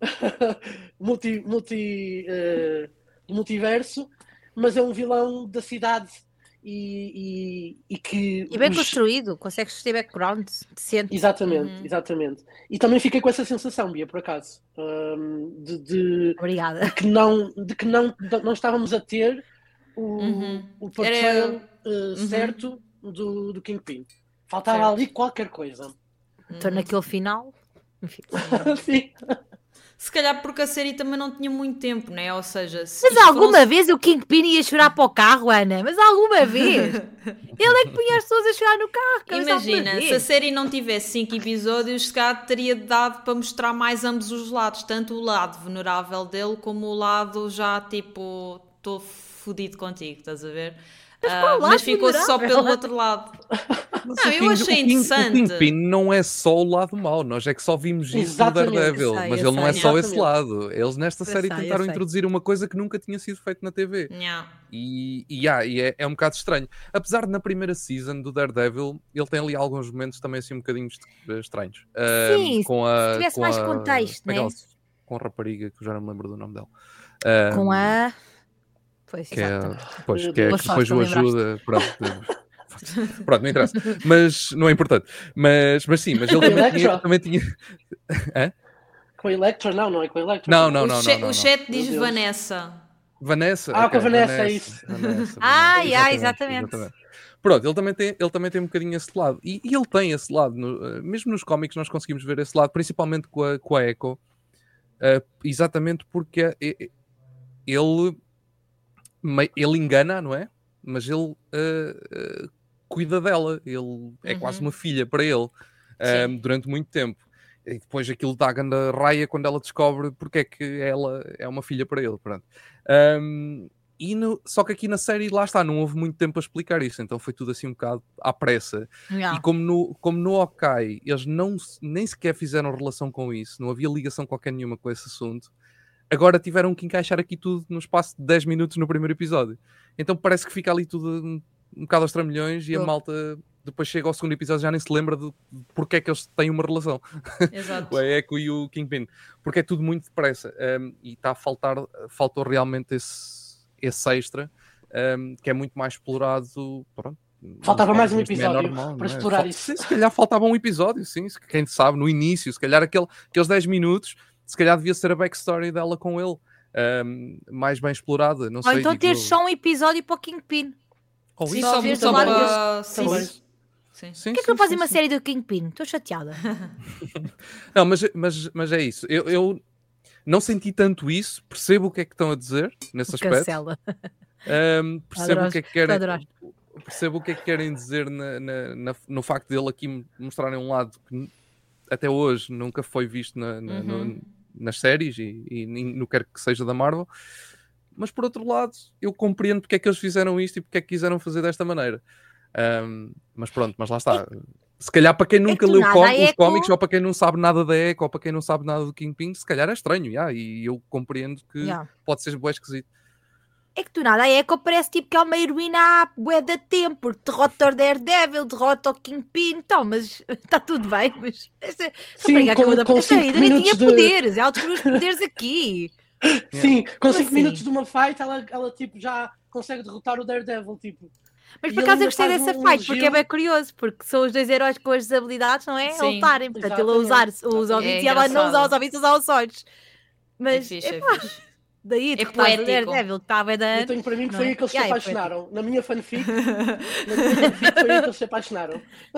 multiverso, mas é um vilão da cidade e que... E bem construído, consegues ter background decente. Exatamente. E também fiquei com essa sensação, Bia, por acaso, Obrigada. de que não estávamos a ter o portrayal certo do Kingpin. Faltava ali qualquer coisa. Então naquele final... Enfim. Sim. Se calhar porque a série também não tinha muito tempo, né? Ou seja... Mas alguma vez o Kingpin ia chorar para o carro, Ana? Mas alguma vez? Ele é que punha as pessoas a chorar no carro. Imagina, se a série não tivesse 5 episódios, se calhar teria dado para mostrar mais ambos os lados. Tanto o lado vulnerável dele, como o lado já tipo... Estou fodido contigo, estás a ver? Mas ficou só pelo outro lado. Não, eu achei interessante. O Kingpin não é só o lado mau, nós é que só vimos isso no Daredevil, mas ele não é só esse lado. Eles nesta série tentaram introduzir uma coisa que nunca tinha sido feita na TV. E é um bocado estranho. Apesar de na primeira season do Daredevil, ele tem ali alguns momentos também assim um bocadinho estranhos. Sim, se tivesse mais contexto, né? com a rapariga, que eu já não me lembro do nome dela. Com a... Pois, que é, pois, que depois o ajuda. Pronto, não interessa. Mas não é importante. Mas sim, mas ele também tinha... Com a Electra? Não é com a Electra. Não. O chat diz Vanessa. Vanessa? Com a Vanessa, é isso. Exatamente. Pronto, ele também tem um bocadinho esse lado. E ele tem esse lado. Mesmo nos cómics nós conseguimos ver esse lado, principalmente com a Echo. Exatamente porque ele engana, não é? Mas ele cuida dela. Ele é quase uma filha para ele durante muito tempo. E depois aquilo dá a grande raia quando ela descobre porque é que ela é uma filha para ele. Pronto. Só que aqui na série, lá está, não houve muito tempo a explicar isso, então foi tudo assim um bocado à pressa. E como no Hawkeye eles nem sequer fizeram relação com isso, não havia ligação qualquer nenhuma com esse assunto, agora tiveram que encaixar aqui tudo no espaço de 10 minutos no primeiro episódio. Então parece que fica ali tudo um bocado aos tramilhões e a malta depois chega ao segundo episódio já nem se lembra de porque é que eles têm uma relação. Exato. O Echo e o Kingpin. Porque é tudo muito depressa. E está a faltou realmente esse extra, que é muito mais explorado. Pronto, faltava mais um episódio para explorar isso. Sim, se calhar faltava um episódio, sim. Quem sabe, no início, se calhar aqueles 10 minutos, se calhar devia ser a backstory dela com ele. Mais bem explorada. Não sei, então ter só um episódio para o Kingpin. Sim, só para... Sim. Por que não fazem uma série do Kingpin? Estou chateada. Não, mas é isso. Eu não senti tanto isso. Percebo o que é que estão a dizer nesse aspecto. Cancela. Percebo o que é que querem. Percebo o que é que querem dizer no facto dele aqui mostrarem um lado que até hoje nunca foi visto nas séries e não quero que seja da Marvel. Mas por outro lado, eu compreendo porque é que eles fizeram isto e porque é que quiseram fazer desta maneira. Mas pronto, mas lá está. Se calhar para quem nunca leu os cómics, ou para quem não sabe nada da Echo, ou para quem não sabe nada do Kingpin, se calhar é estranho, e eu compreendo que pode ser bué esquisito. É que do nada a Echo parece tipo que é uma heroína há bué de tempo, porque derrota o Daredevil, derrota o Kingpin, então, mas está tudo bem, mas... Sim, com 5 minutos tinha poderes, ela descobriu os poderes aqui. Sim, com 5 minutos de uma fight, ela tipo, já consegue derrotar o Daredevil, tipo... Mas por acaso eu gostei dessa fight, porque é bem curioso, porque são os dois heróis com as habilidades, não é? A lutarem, portanto ele a usar os ouvidos e ela não usar os ouvidos, usar os olhos. Mas, é fixe. Daí, é poético. O Daredevil que estava da... Eu tenho para mim que foi aí que eles se apaixonaram. Na minha fanfic, foi aí que eles se apaixonaram.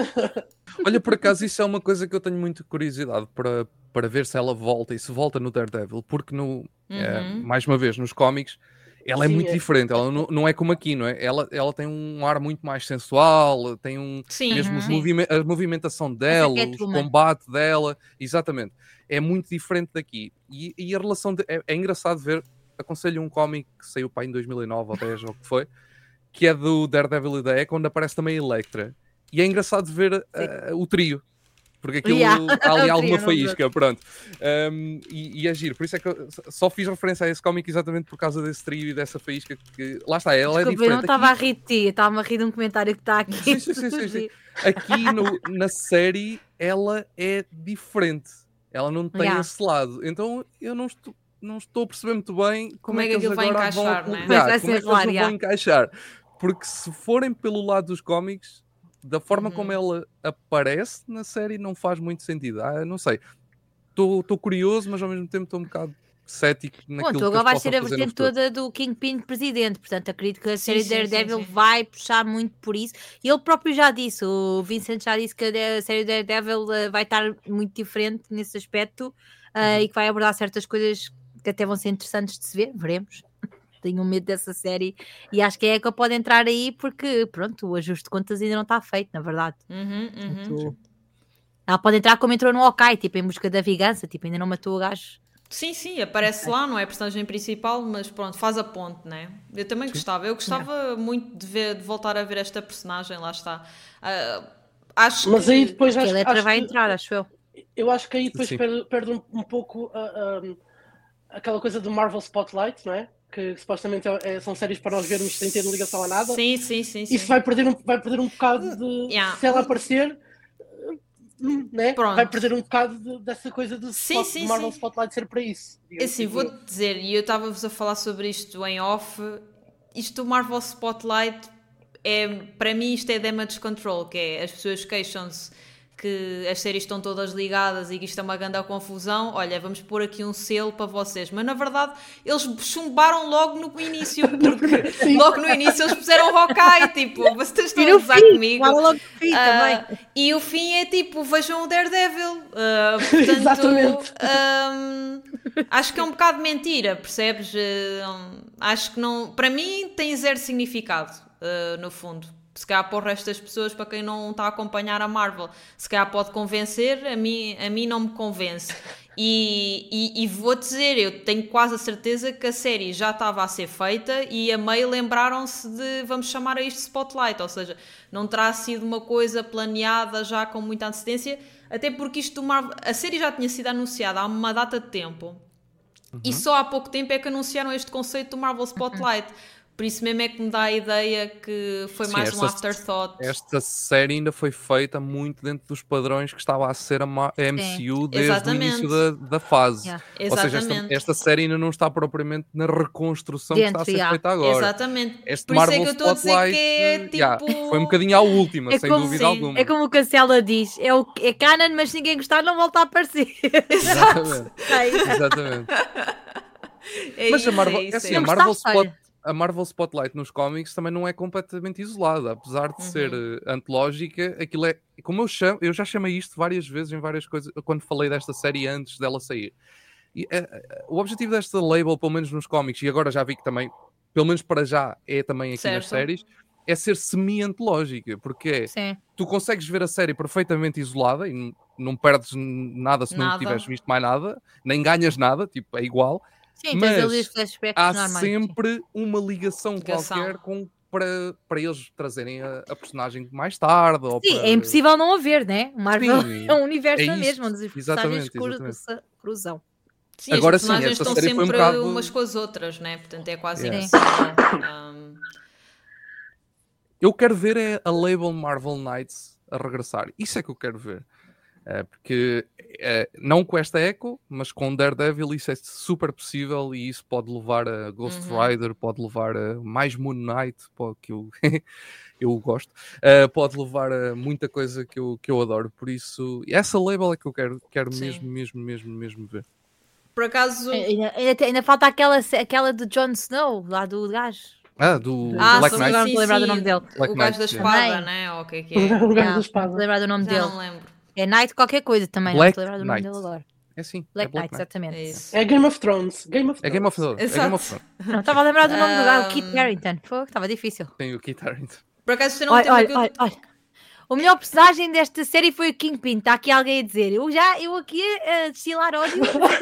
Olha, por acaso isso é uma coisa que eu tenho muita curiosidade para ver se ela volta, e se volta no Daredevil, porque mais uma vez, nos cómics, ela é muito diferente, ela não é como aqui, não é? Ela tem um ar muito mais sensual, tem mesmo a movimentação dela, o combate dela, exatamente. É muito diferente daqui. E a relação é engraçado ver, aconselho um cómic que saiu para em 2009 ou 10 ou o que foi, que é do Daredevil e da Echo, onde aparece também a Electra. E é engraçado ver o trio. Porque aquilo há ali alguma faísca, pronto. E é giro. Por isso é que eu só fiz referência a esse cómic exatamente por causa desse trio e dessa faísca. Que, lá está, ela é diferente. Eu não estava a rir de ti, estava a rir de um comentário que está aqui. Sim. Aqui na série, ela é diferente. Ela não tem esse lado. Então eu não estou a perceber muito bem como é que eles vai agora encaixar, vão, né? como é que eles vão encaixar. Porque se forem pelo lado dos cómics, da forma como ela aparece na série, não faz muito sentido. Não sei. Estou curioso, mas ao mesmo tempo estou um bocado cético naquilo que agora vai ser a vertente toda do Kingpin presidente, portanto acredito que a série Daredevil vai puxar muito por isso, e ele próprio já disse, o Vincent já disse que a série Daredevil vai estar muito diferente nesse aspecto, e que vai abordar certas coisas que até vão ser interessantes de se ver, veremos. Tenho medo dessa série e acho que a Echo pode entrar aí porque, pronto, o ajuste de contas ainda não está feito, na verdade. Portanto, ela pode entrar como entrou no Hawkeye, tipo, em busca da vingança, tipo, ainda não matou o gajo. Sim, aparece lá, não é a personagem principal, mas pronto, faz a ponte, né? Eu também gostava. Eu gostava muito de voltar a ver esta personagem, lá está. Acho mas que... aí depois a letra vai entrar, acho eu. Eu acho que aí depois perde um pouco aquela coisa do Marvel Spotlight, não é? Que supostamente são séries para nós vermos sem ter ligação a nada. Sim. Isso vai perder um bocado de... Se ela aparecer... né? Vai perder um bocado dessa coisa do Marvel Spotlight ser para isso. Assim, vou-te dizer, e eu estava-vos a falar sobre isto em off, isto do Marvel Spotlight, para mim isto é damage control, que é as pessoas queixam-se que as séries estão todas ligadas e que isto é uma grande confusão. Olha, vamos pôr aqui um selo para vocês, mas na verdade eles chumbaram logo no início, porque logo no início eles puseram Hawkeye, tipo, vocês estão a usar comigo. E o fim é tipo, vejam o Daredevil, portanto, acho que é um bocado mentira, percebes? Acho que não, para mim tem zero significado, no fundo. Se calhar para o resto das pessoas, para quem não está a acompanhar a Marvel, se calhar pode convencer, a mim não me convence. E vou dizer, eu tenho quase a certeza que a série já estava a ser feita e a meio lembraram-se de, vamos chamar a isto Spotlight, ou seja, não terá sido uma coisa planeada já com muita antecedência, até porque isto do Marvel, a série já tinha sido anunciada há uma data de tempo, e só há pouco tempo é que anunciaram este conceito do Marvel Spotlight. Por isso mesmo é que me dá a ideia que foi mais um afterthought. Esta série ainda foi feita muito dentro dos padrões que estava a ser a MCU desde o início da fase. Ou seja, esta série ainda não está propriamente na reconstrução que está a ser feita agora. Exatamente. Este por Marvel isso é que eu estou a dizer que é tipo... foi um bocadinho à última, sem dúvida alguma. É como o Cancela diz, é canon, mas se ninguém gostar não volta a aparecer. Exatamente. Exatamente. Mas a Marvel Spotlight nos cómics também não é completamente isolada, apesar de ser antológica, aquilo é, como eu já chamei isto várias vezes em várias coisas, quando falei desta série antes dela sair. E, o objetivo desta label, pelo menos nos cómics, e agora já vi que também, pelo menos para já, é também aqui nas séries, é ser semi-antológica, porque tu consegues ver a série perfeitamente isolada e não perdes nada se não tiveres visto mais nada, nem ganhas nada, tipo, é igual. Sim, mas há sempre uma ligação qualquer para eles trazerem a personagem mais tarde. É impossível não haver, né? O Marvel é um universo mesmo, onde os personagens cruzam. Sim, agora, as personagens estão sempre umas com as outras, né? Portanto é quase impossível. Eu quero ver a label Marvel Knights a regressar. Isso é que eu quero ver. Porque não com esta Echo, mas com Daredevil isso é super possível e isso pode levar a Ghost Rider, pode levar a mais Moon Knight, que eu gosto, pode levar a muita coisa que eu adoro. Por isso, essa label é que eu quero mesmo ver. Por acaso... Ainda falta aquela do Jon Snow, lá do gajo. Do Black Knight. Não me lembrar do nome dele. O gajo da espada, né? Ou o que é? O gajo da espada. Não me lembrar do nome dele. Não lembro. É Knight qualquer coisa também, Black não me lembrar do nome dele agora. É sim. Black Knight, exatamente. É isso. É Game of Thrones. É Game of Thrones. Não, estava a lembrar do nome do gajo, Kit Harington. Estava difícil. Tem o Kit Harington. Por acaso isto não tem olha. O melhor personagem desta série foi o Kingpin. Está aqui alguém a dizer. Eu aqui a destilar ódio.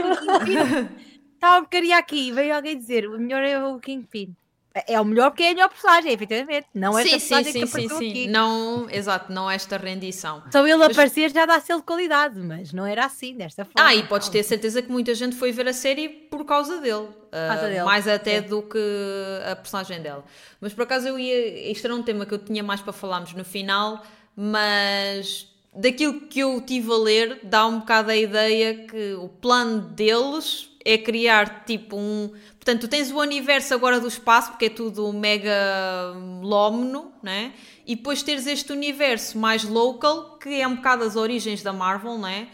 Estava a porcaria aqui. Veio alguém dizer. O melhor é o Kingpin. É o melhor porque é a melhor personagem, efetivamente. Não esta personagem que apareceu aqui. Não, exato, não esta rendição. Só ele aparecer já dá selo de qualidade, mas não era assim, desta forma. E podes ter certeza que muita gente foi ver a série por causa dele. Mais até do que a personagem dela. Mas por acaso isto era um tema que eu tinha mais para falarmos no final, mas daquilo que eu tive a ler, dá um bocado a ideia que o plano deles é criar tipo Portanto, tu tens o universo agora do espaço, porque é tudo mega lómeno, né? E depois teres este universo mais local, que é um bocado as origens da Marvel, né?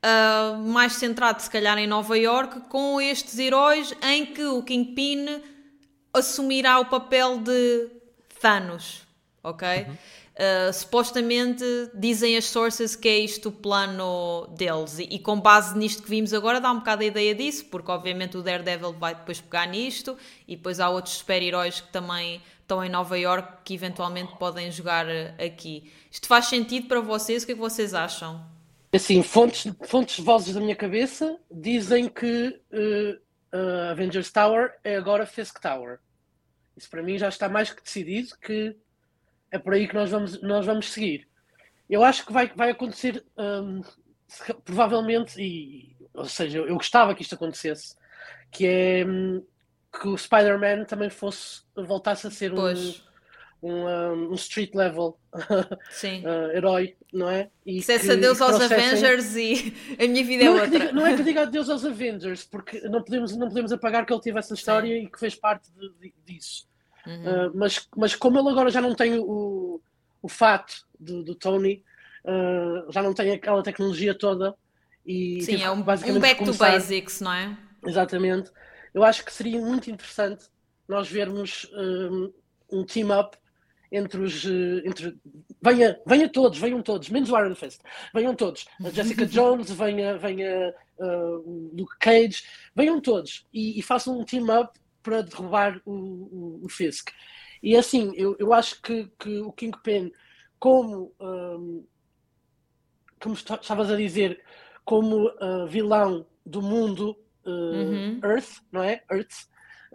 Mais centrado se calhar em Nova York, com estes heróis em que o Kingpin assumirá o papel de Thanos, ok? Supostamente dizem as sources que é isto o plano deles e com base nisto que vimos agora dá um bocado a ideia disso, porque obviamente o Daredevil vai depois pegar nisto e depois há outros super-heróis que também estão em Nova York que eventualmente podem jogar aqui. Isto faz sentido para vocês? O que é que vocês acham? Assim, fontes vozes da minha cabeça dizem que Avengers Tower é agora Fisk Tower. Isso para mim já está mais que decidido que é por aí que nós vamos seguir. Eu acho que vai acontecer, provavelmente, ou seja, eu gostava que isto acontecesse, que é que o Spider-Man também voltasse a ser um street level herói, não é? E dissesse adeus aos Avengers e a minha vida é outra. Não é que diga adeus aos Avengers, porque não podemos apagar que ele teve essa história e que fez parte disso. Mas como ele agora já não tem o fato do Tony, já não tem aquela tecnologia toda. E sim, é um back to basics, não é? Exatamente. Eu acho que seria muito interessante nós vermos um team-up entre os... venham todos, menos o Iron Fist. Venham todos. A Jessica Jones, venha Luke Cage, venham todos. E façam um team-up para derrubar o Fisk. E assim, eu acho que o Kingpin, como estavas a dizer, como vilão do mundo Earth, não é? Earth,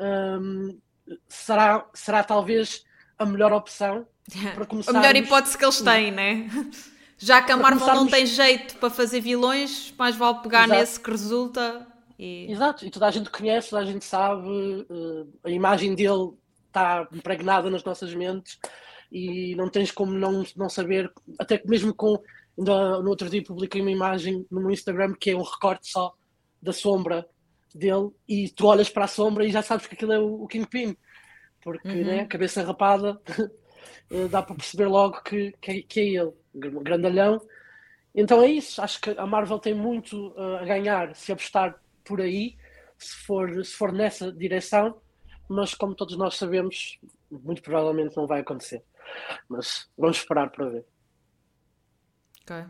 será talvez a melhor opção para começar. A melhor hipótese que eles têm, né? Já que a Marvel não tem jeito para fazer vilões, mais vale pegar nesse que resulta. Exato, e toda a gente conhece, toda a gente sabe, a imagem dele está impregnada nas nossas mentes e não tens como não saber, até que mesmo no outro dia publiquei uma imagem no meu Instagram que é um recorte só da sombra dele e tu olhas para a sombra e já sabes que aquilo é o Kingpin, porque né, cabeça rapada dá para perceber logo que é ele, grandalhão. Então é isso, acho que a Marvel tem muito a ganhar se apostar por aí, se for nessa direção, mas como todos nós sabemos, muito provavelmente não vai acontecer. Mas vamos esperar para ver. Ok.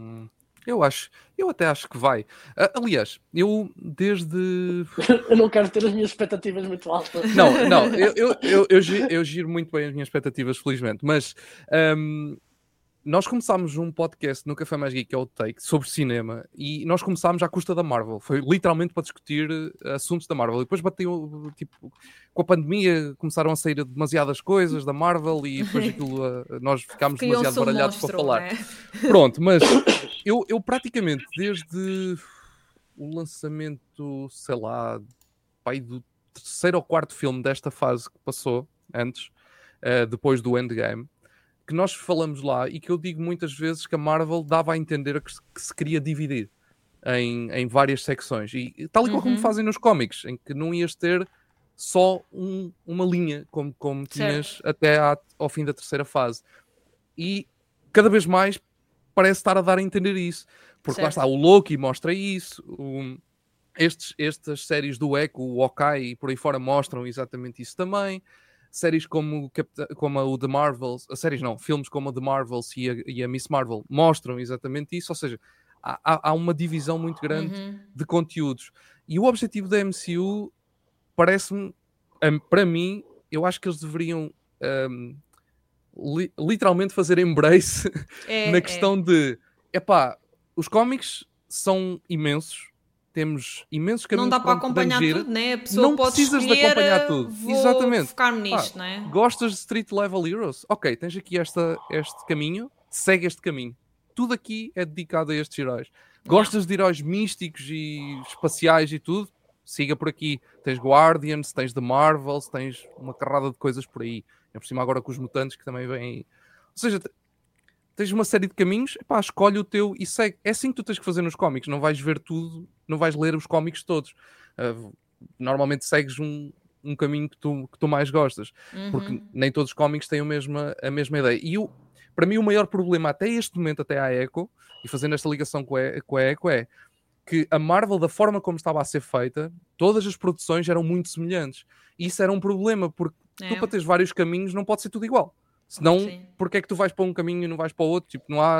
Eu até acho que vai. Aliás, eu desde... eu não quero ter as minhas expectativas muito altas. Não, eu giro muito bem as minhas expectativas, felizmente. Mas nós começámos um podcast no Café Mais Geek, que é o Take, sobre cinema, e nós começámos à custa da Marvel. Foi literalmente para discutir assuntos da Marvel. E depois bateu, tipo, com a pandemia, começaram a sair demasiadas coisas da Marvel e depois aquilo, nós ficámos demasiado baralhados para falar. Né? Pronto, mas eu praticamente, desde o lançamento, sei lá, do terceiro ou quarto filme desta fase que passou, antes, depois do Endgame, que nós falamos lá e que eu digo muitas vezes que a Marvel dava a entender que se queria dividir em várias secções. E tal e qual como fazem nos cómics, em que não ias ter só uma linha, como tinhas até ao fim da terceira fase. E cada vez mais parece estar a dar a entender isso. Porque lá está, o Loki mostra isso, estas séries do Echo, o Hawkeye e por aí fora mostram exatamente isso também. Séries como o The Marvels, filmes como o The Marvels e a Miss Marvel mostram exatamente isso, ou seja, há uma divisão muito grande de conteúdos. E o objetivo da MCU parece-me, para mim, eu acho que eles deveriam literalmente fazer embrace na questão de, os cómics são imensos, temos imensos caminhos. Não dá para acompanhar tudo, né? A pessoa não pode precisas escolher, de acompanhar tudo. Exatamente. Focar-me nisto, né? Gostas de Street Level Heroes? Ok, tens aqui este caminho, segue este caminho. Tudo aqui é dedicado a estes heróis. Gostas de heróis místicos e espaciais e tudo? Siga por aqui. Tens Guardians, tens The Marvels, tens uma carrada de coisas por aí. É por cima agora com os mutantes que também vêm. Ou seja, tens uma série de caminhos, escolhe o teu e segue. É assim que tu tens que fazer nos cómics. Não vais ver tudo, não vais ler os cómics todos. Normalmente segues um caminho que tu mais gostas. Porque nem todos os cómics têm a mesma ideia. E para mim o maior problema até este momento, até à Echo, e fazendo esta ligação com a Echo, é que a Marvel, da forma como estava a ser feita, todas as produções eram muito semelhantes. E isso era um problema, porque tu para teres vários caminhos não pode ser tudo igual. Senão, porque é que tu vais para um caminho e não vais para o outro? Tipo,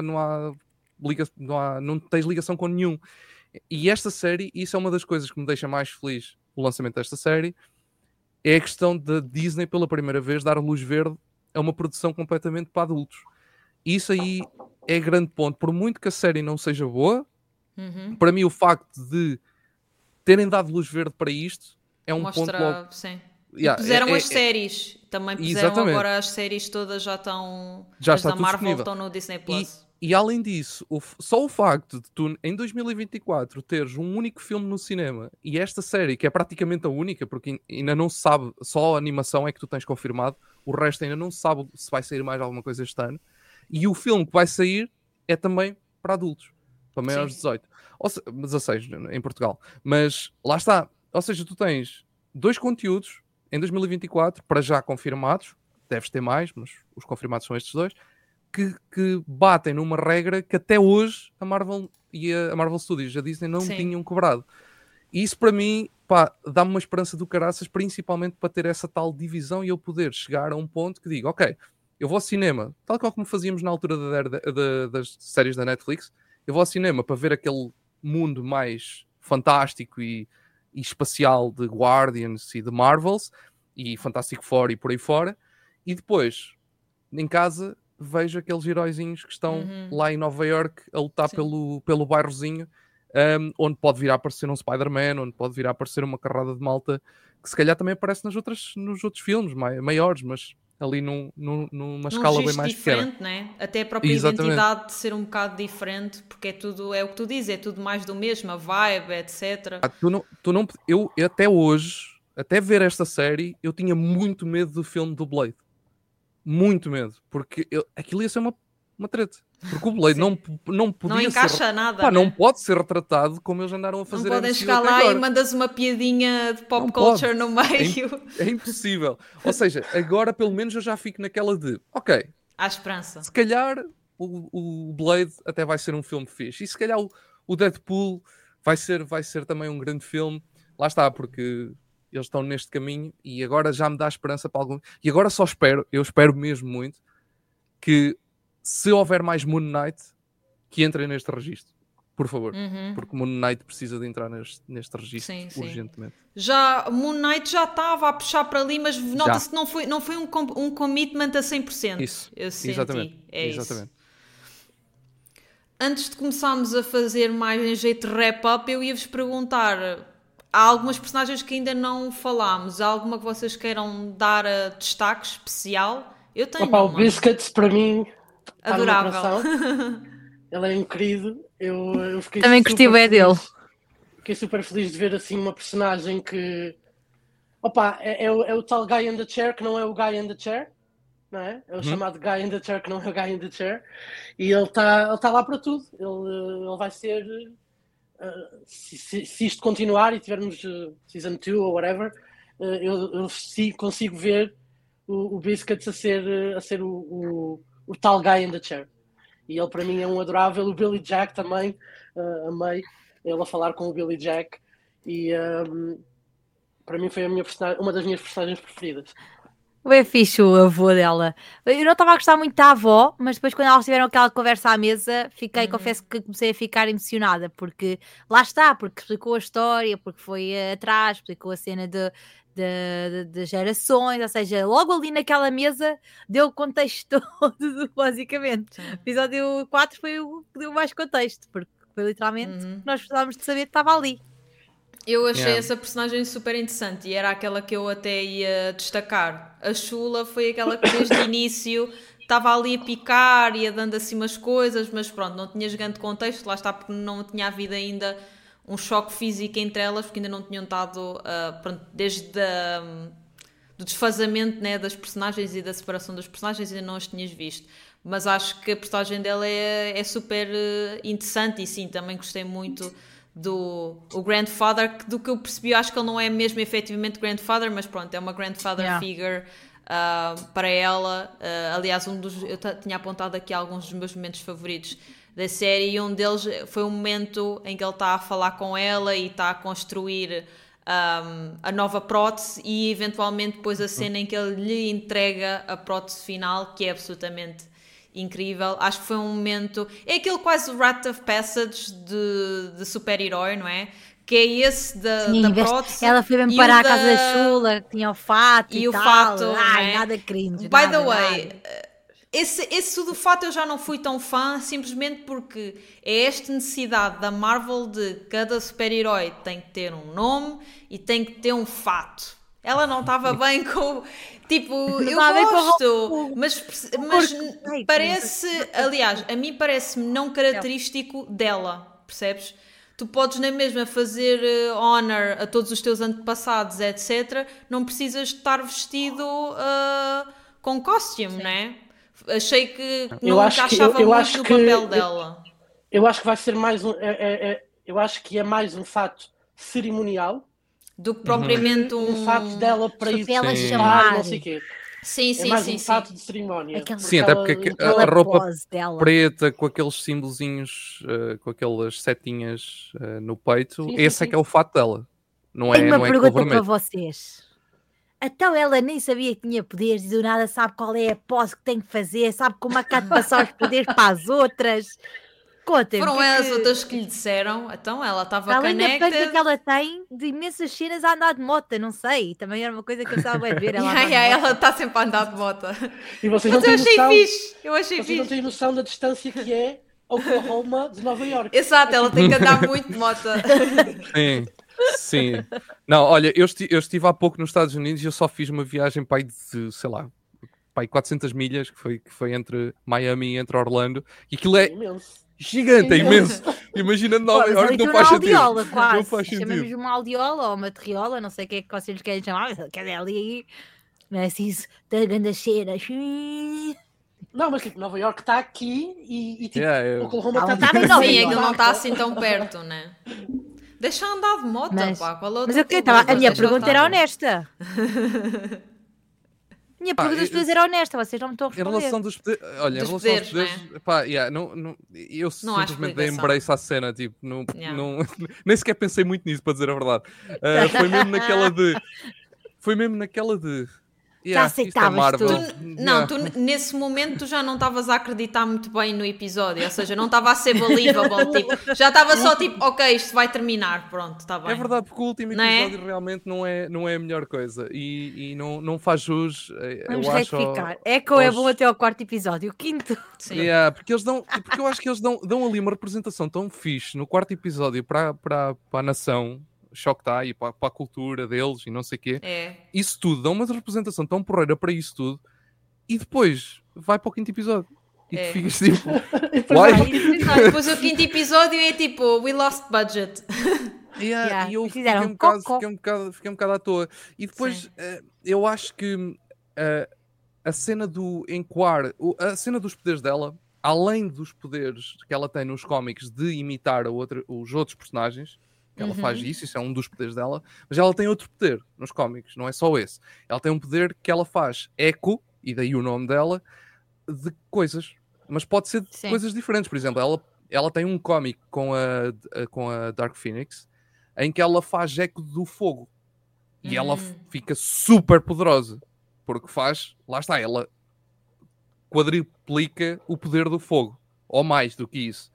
não tens ligação com nenhum. E esta série, isso é uma das coisas que me deixa mais feliz o lançamento desta série, é a questão da Disney, pela primeira vez, dar luz verde a uma produção completamente para adultos. Isso aí é grande ponto. Por muito que a série não seja boa, para mim o facto de terem dado luz verde para isto é um ponto logo... Sim. Puseram as séries. Também puseram exatamente. Agora as séries todas já estão... Já as está da tudo Marvel disponível. estão no Disney Plus. E além disso, só o facto de tu, em 2024, teres um único filme no cinema e esta série, que é praticamente a única, porque ainda não se sabe, só a animação é que tu tens confirmado, o resto ainda não se sabe se vai sair mais alguma coisa este ano, e o filme que vai sair é também para adultos, para maiores de 18, 16 em Portugal. Mas lá está, ou seja, tu tens 2 conteúdos em 2024, para já confirmados, deves ter mais, mas os confirmados são estes 2, que batem numa regra que até hoje a Marvel e a Marvel Studios, a Disney, não tinham quebrado. E isso para mim, pá, dá-me uma esperança do caraças, principalmente para ter essa tal divisão e eu poder chegar a um ponto que digo, ok, eu vou ao cinema, tal como fazíamos na altura das séries da Netflix, eu vou ao cinema para ver aquele mundo mais fantástico e espacial de Guardians e de Marvels e Fantastic Four e por aí fora, e depois, em casa, vejo aqueles heróizinhos que estão lá em Nova York a lutar pelo bairrozinho, onde pode vir a aparecer um Spider-Man, onde pode vir a aparecer uma carrada de malta que se calhar também aparece nos outros filmes maiores, mas ali numa escala bem mais diferente, pequena. Né? Até a própria identidade de ser um bocado diferente, porque é o que tu dizes, é tudo mais do mesmo, a vibe, etc. Eu até hoje, até ver esta série, eu tinha muito medo do filme do Blade. Muito medo, porque aquilo ia ser uma treta. Porque o Blade não podia não encaixa ser, nada, pá, né? Não pode ser retratado como eles andaram a fazer. Não podem chegar lá agora. E mandas uma piadinha de pop culture no meio. É impossível. Ou seja, agora pelo menos eu já fico naquela de, ok, há esperança. Se calhar o Blade até vai ser um filme fixe. E se calhar o Deadpool vai ser também um grande filme. Lá está, porque eles estão neste caminho e agora já me dá esperança para algum. E agora eu espero mesmo muito que se houver mais Moon Knight, que entrem neste registro, por favor, porque Moon Knight precisa de entrar neste registro urgentemente. Já Moon Knight já estava a puxar para ali, mas nota-se que não foi um commitment a 100%. Isso, eu senti. Exatamente. Isso. Antes de começarmos a fazer mais em jeito de wrap-up, eu ia-vos perguntar, há algumas personagens que ainda não falámos, há alguma que vocês queiram dar a destaque especial? Eu tenho o Biscuits para mim adorável. Ele é incrível. Eu fiquei também curti bem dele. Fiquei super feliz de ver assim uma personagem que é o tal guy in the chair que não é o guy in the chair, não é? É o chamado guy in the chair que não é o guy in the chair, e ele está lá para tudo. Ele vai ser se isto continuar e tivermos season 2 ou whatever, eu consigo ver o Biscuits a ser o tal guy in the chair. E ele para mim é um adorável. O Billy Jack também, amei ele a falar com o Billy Jack, e para mim foi uma das minhas personagens preferidas. É fixe o avô dela. Eu não estava a gostar muito da avó, mas depois quando elas tiveram aquela conversa à mesa, confesso que comecei a ficar emocionada, porque lá está, porque explicou a história, porque foi atrás, explicou a cena de gerações, ou seja, logo ali naquela mesa deu o contexto todo, basicamente. Sim. O episódio 4 foi o que deu mais contexto, porque foi literalmente o que nós precisávamos de saber que estava ali. Eu achei essa personagem super interessante e era aquela que eu até ia destacar. A Shula foi aquela que desde o início estava ali a picar e a dando assim umas coisas, mas pronto, não tinha grande contexto, lá está, porque não tinha havido ainda um choque físico entre elas, porque ainda não tinham estado, pronto, desde do desfazamento, né, das personagens e da separação das personagens, ainda não as tinhas visto. Mas acho que a personagem dela é super interessante e sim, também gostei muito o Grandfather, do que eu percebi, acho que ele não é mesmo efetivamente Grandfather, mas pronto, é uma Grandfather figure para ela. Aliás, eu tinha apontado aqui alguns dos meus momentos favoritos da série, e um deles foi um momento em que ele está a falar com ela e está a construir a nova prótese, e eventualmente depois a cena em que ele lhe entrega a prótese final, que é absolutamente incrível. Acho que foi um momento, é aquele quase rite of passage de super-herói, não é? Que é esse da prótese. Ela foi mesmo para a casa da Shula, que tinha o fato e tal. Fato, ai, nada cringe. By the way, esse do fato eu já não fui tão fã, simplesmente porque é esta necessidade da Marvel de cada super-herói tem que ter um nome e tem que ter um fato. Ela não estava bem com... Tipo, eu gosto, mas parece... Aliás, a mim parece-me não característico dela, percebes? Tu podes na mesma fazer honor a todos os teus antepassados, etc. Não precisas estar vestido com costume, não é? Achei que não encaixava muito no papel dela. Eu acho que vai ser mais eu acho que é mais um fato cerimonial do que propriamente um fato dela para ir ela chamar, não sei o quê. Sim, é mais um fato de cerimónia. Sim, até porque a roupa preta com aqueles símbolozinhos, com aquelas setinhas no peito, esse é que é o fato dela. Não é, tenho uma pergunta para vocês. Então ela nem sabia que tinha poderes e do nada sabe qual é a pose que tem que fazer, sabe como é que há de passar os poderes para as outras. Contem-me. Foram as outras que lhe disseram, então ela estava connected. Além da que ela tem de imensas cenas a andar de moto, não sei, também era uma coisa que eu estava a ver. Ela está sempre a andar de moto. E vocês mas não eu achei noção, fixe. Vocês não têm noção da distância que é Oklahoma de Nova York. Exato, ela tem que andar muito de moto. Sim. Não, olha, eu estive há pouco nos Estados Unidos e eu só fiz uma viagem para aí de, sei lá, para aí 400 milhas, que foi entre Miami e entre Orlando, e aquilo é imenso. Gigante, é imenso. Imagina Nova York, não faz sentido. Não faz sentido. Chamamos uma aldeola ou uma terriola, não sei o que é que vocês querem chamar, que é ali, não é assim, da grande cheira. Não, mas tipo, Nova York está aqui e tipo, Oklahoma está aqui. Sim, aquilo não está assim tão perto, né? Deixa andar de moto, pá. Mas a minha pergunta era honesta. Minha pergunta dos poderes era honesta, vocês não me estão a responder. Em relação dos poderes, olha, dos em relação aos poderes, poderes, pá, eu simplesmente dei embrace à cena, tipo, não, nem sequer pensei muito nisso, para dizer a verdade. Foi mesmo naquela de já aceitavas tu nesse momento tu já não estavas a acreditar muito bem no episódio, ou seja, não estava a ser believable, tipo, já estava só tipo, ok, isto vai terminar, pronto, está bem. É verdade, porque o último episódio realmente não é a melhor coisa e não faz jus. Vamos retificar. É bom até ao quarto episódio, o quinto. Sim. Porque eu acho que eles dão ali uma representação tão fixe no quarto episódio para a nação Choctaw e para a cultura deles e não sei o quê. Isso tudo, dá uma representação tão porreira para isso tudo e depois vai para o quinto episódio e tu ficas tipo depois o quinto episódio é tipo we lost budget. E eu fiquei um bocado à toa e depois eu acho que a cena do encoar, a cena dos poderes dela, além dos poderes que ela tem nos cómics de imitar os outros personagens, ela faz isso é um dos poderes dela, mas ela tem outro poder nos cómics, não é só esse. Ela tem um poder que ela faz eco, e daí o nome dela, de coisas, mas pode ser de coisas diferentes. Por exemplo, ela tem um cómic com a Dark Phoenix, em que ela faz eco do fogo, e ela fica super poderosa, porque lá está, ela quadriplica o poder do fogo, ou mais do que isso.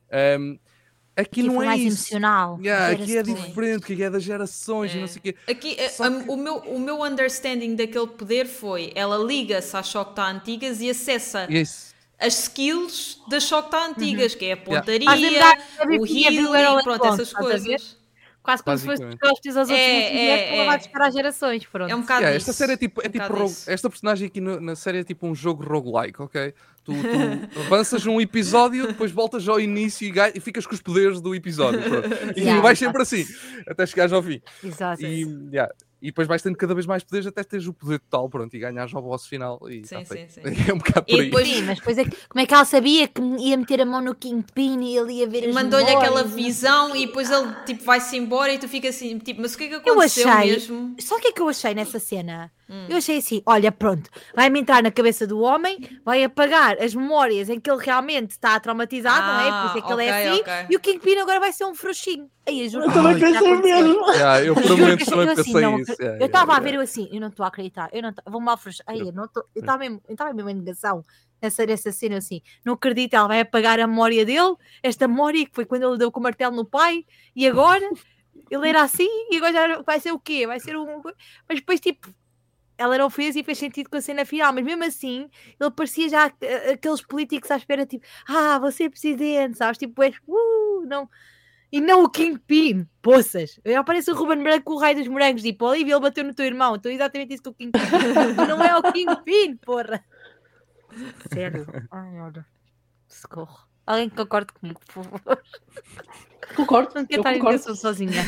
Aqui não é mais isso. Emocional. Aqui é diferente, que é das gerações e não sei o quê. Aqui, o meu understanding daquele poder foi, ela liga-se às Choctaw antigas e acessa as skills das Choctaw antigas, que é a pontaria, o healing, pronto, essas coisas. Quase como se fosse costas aos outros ela vai buscar às gerações, pronto. É um bocado isso. Esta série é tipo esta personagem aqui na série é tipo um jogo roguelike, ok? Tu avanças num episódio, depois voltas ao início e ficas com os poderes do episódio. E vais sempre assim, até chegares ao fim. Exato. E depois vais tendo cada vez mais poderes até teres o poder total, pronto, e ganhares ao boss final. E sim. É um bocado por aí. Mas depois como é que ela sabia que ia meter a mão no Kingpin e ele ia ver as mandou-lhe aquela visão e depois ele tipo vai-se embora e tu ficas assim, tipo, mas o que é que aconteceu mesmo? Só o que é que eu achei nessa cena? Eu achei assim, olha, pronto, vai-me entrar na cabeça do homem, vai apagar as memórias em que ele realmente está traumatizado, não é? Por isso é que ele é assim, e o Kingpin agora vai ser um frouxinho. Aí, eu também pensei mesmo. Eu provavelmente também pensei isso. Eu estava a ver assim, eu não estou a acreditar, vou mal frouxar. Eu estava mesmo em negação nessa cena assim, não acredito, ela vai apagar a memória dele, esta memória que foi quando ele deu com o martelo no pai, e agora ele era assim, e agora já vai ser o quê? Vai ser um... Mas depois tipo, ela não fez e fez sentido com a cena final, mas mesmo assim ele parecia já aqueles políticos à espera tipo, vou ser presidente, sabes, tipo, não, E não o Kingpin, poças. Aparece o Ruben Branco com o raio dos morangos, tipo, Olivia, ele bateu no teu irmão. Então exatamente isso com o Kingpin. Não é o Kingpin, porra. Sério. Ai, olha. Socorro. Alguém que concorde comigo, por favor. Concordo. Não quero estar em intenção sozinha.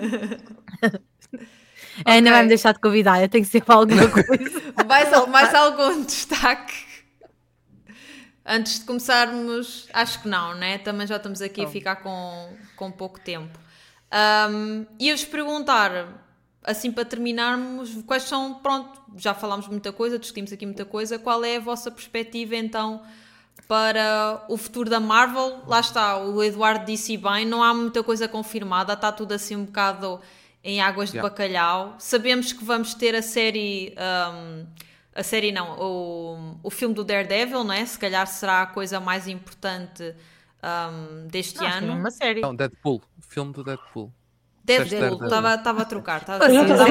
Ainda vai me deixar de convidar, eu tenho que ser para alguma coisa. Mais algum destaque? Antes de começarmos, acho que não, né? Também já estamos aqui a ficar com pouco tempo. Ia-vos perguntar, assim para terminarmos, quais são, pronto, já falámos muita coisa, discutimos aqui muita coisa, qual é a vossa perspectiva então para o futuro da Marvel? Lá está, o Eduardo disse bem, não há muita coisa confirmada, está tudo assim um bocado em águas de bacalhau. Sabemos que vamos ter a série não, o filme do Daredevil, não é? Se calhar será a coisa mais importante deste ano. Uma série. Não, Deadpool, o filme do Deadpool. Deadpool, estava a trocar. Na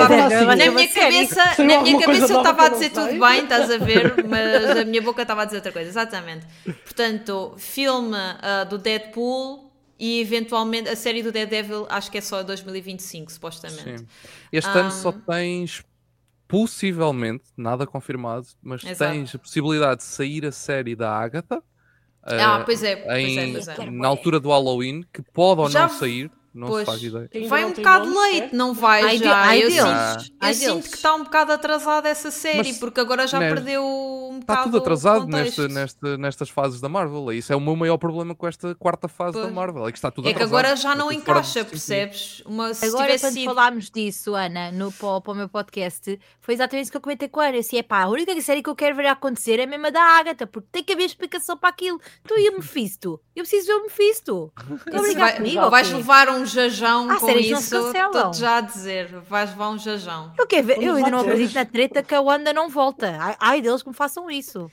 minha cabeça eu estava a dizer tudo bem, estás a ver, mas a minha boca estava a dizer outra coisa, exatamente. Portanto, filme do Deadpool e eventualmente a série do Daredevil, acho que é só 2025, supostamente. Sim. Este ano só tens, possivelmente, nada confirmado, mas tens a possibilidade de sair a série da Agatha. Pois é. Na altura do Halloween, que pode ou não sair. Não se faz ideia. Vai um bocado leite, não vai já? Eu sinto que está um bocado atrasada essa série, porque agora já perdeu um bocado. Está tudo atrasado nestas fases da Marvel. Isso é o meu maior problema com esta quarta fase da Marvel. É que está tudo atrasado. Que agora já não encaixa, percebes? Agora, quando falámos disso, Ana, para o meu podcast, foi exatamente isso que eu comentei com a Ana. Assim, a única série que eu quero ver acontecer é mesmo a da Agatha, porque tem que haver explicação para aquilo. Tu e o Mephisto? Eu preciso ver o Mephisto. Vais levar um jajão com isso, estou-te já a dizer, vais levar um jajão. Eu ainda não acredito na treta que a Wanda não volta. Ai deles que me façam isso.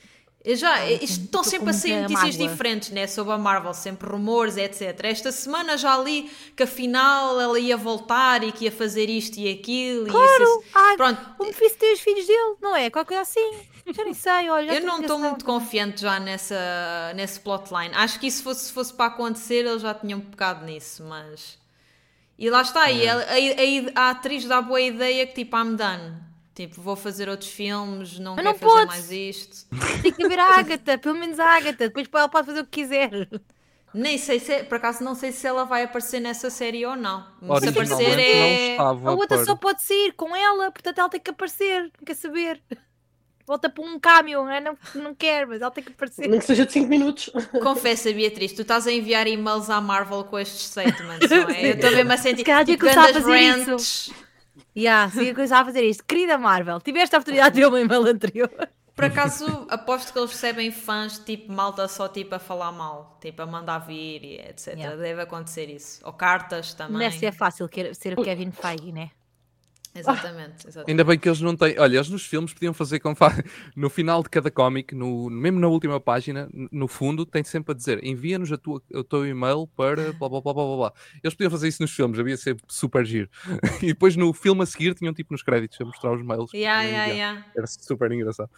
Estão sempre a sair notícias diferentes, né, sobre a Marvel, sempre rumores, etc. Esta semana já li que afinal ela ia voltar e que ia fazer isto e aquilo. Claro! Pronto. O Mephisto tem os filhos dele, não é? Qualquer coisa assim. Já nem sei, olha. Eu não estou muito confiante já nesse plotline. Acho que isso se fosse para acontecer, eles já tinham pecado nisso, mas... E lá está, e a atriz dá boa ideia que tipo, I'm done. Tipo, vou fazer outros filmes, não quero fazer mais isto. Tem que haver a Agatha, pelo menos a Agatha. Depois ela pode fazer o que quiser. Nem sei por acaso não sei se ela vai aparecer nessa série ou não. Se aparecer a outra só pode sair com ela, portanto ela tem que aparecer, não quer saber. Volta para um cameo, não quer, mas ela tem que aparecer. Nem que seja de 5 minutos. Confessa, Beatriz, tu estás a enviar e-mails à Marvel com estes statements, não é? Eu estou mesmo a sentir que começar a fazer isso. Sim, eu começava a fazer isto. Querida Marvel, tiveste a oportunidade de ver o meu e-mail anterior. Por acaso, aposto que eles recebem fãs, tipo, malta só tipo a falar mal, tipo, a mandar vir e etc. Deve acontecer isso. Ou cartas também. Deve ser fácil ser o Kevin Feige, né? Exatamente. Ainda bem que eles não têm. Olha, eles nos filmes podiam fazer como no final de cada cómic, mesmo na última página, no fundo, tem sempre a dizer: envia-nos o teu e-mail para blá blá blá blá blá. Eles podiam fazer isso nos filmes, havia de ser super giro. E depois no filme a seguir tinham tipo nos créditos a mostrar os mails. Era super engraçado.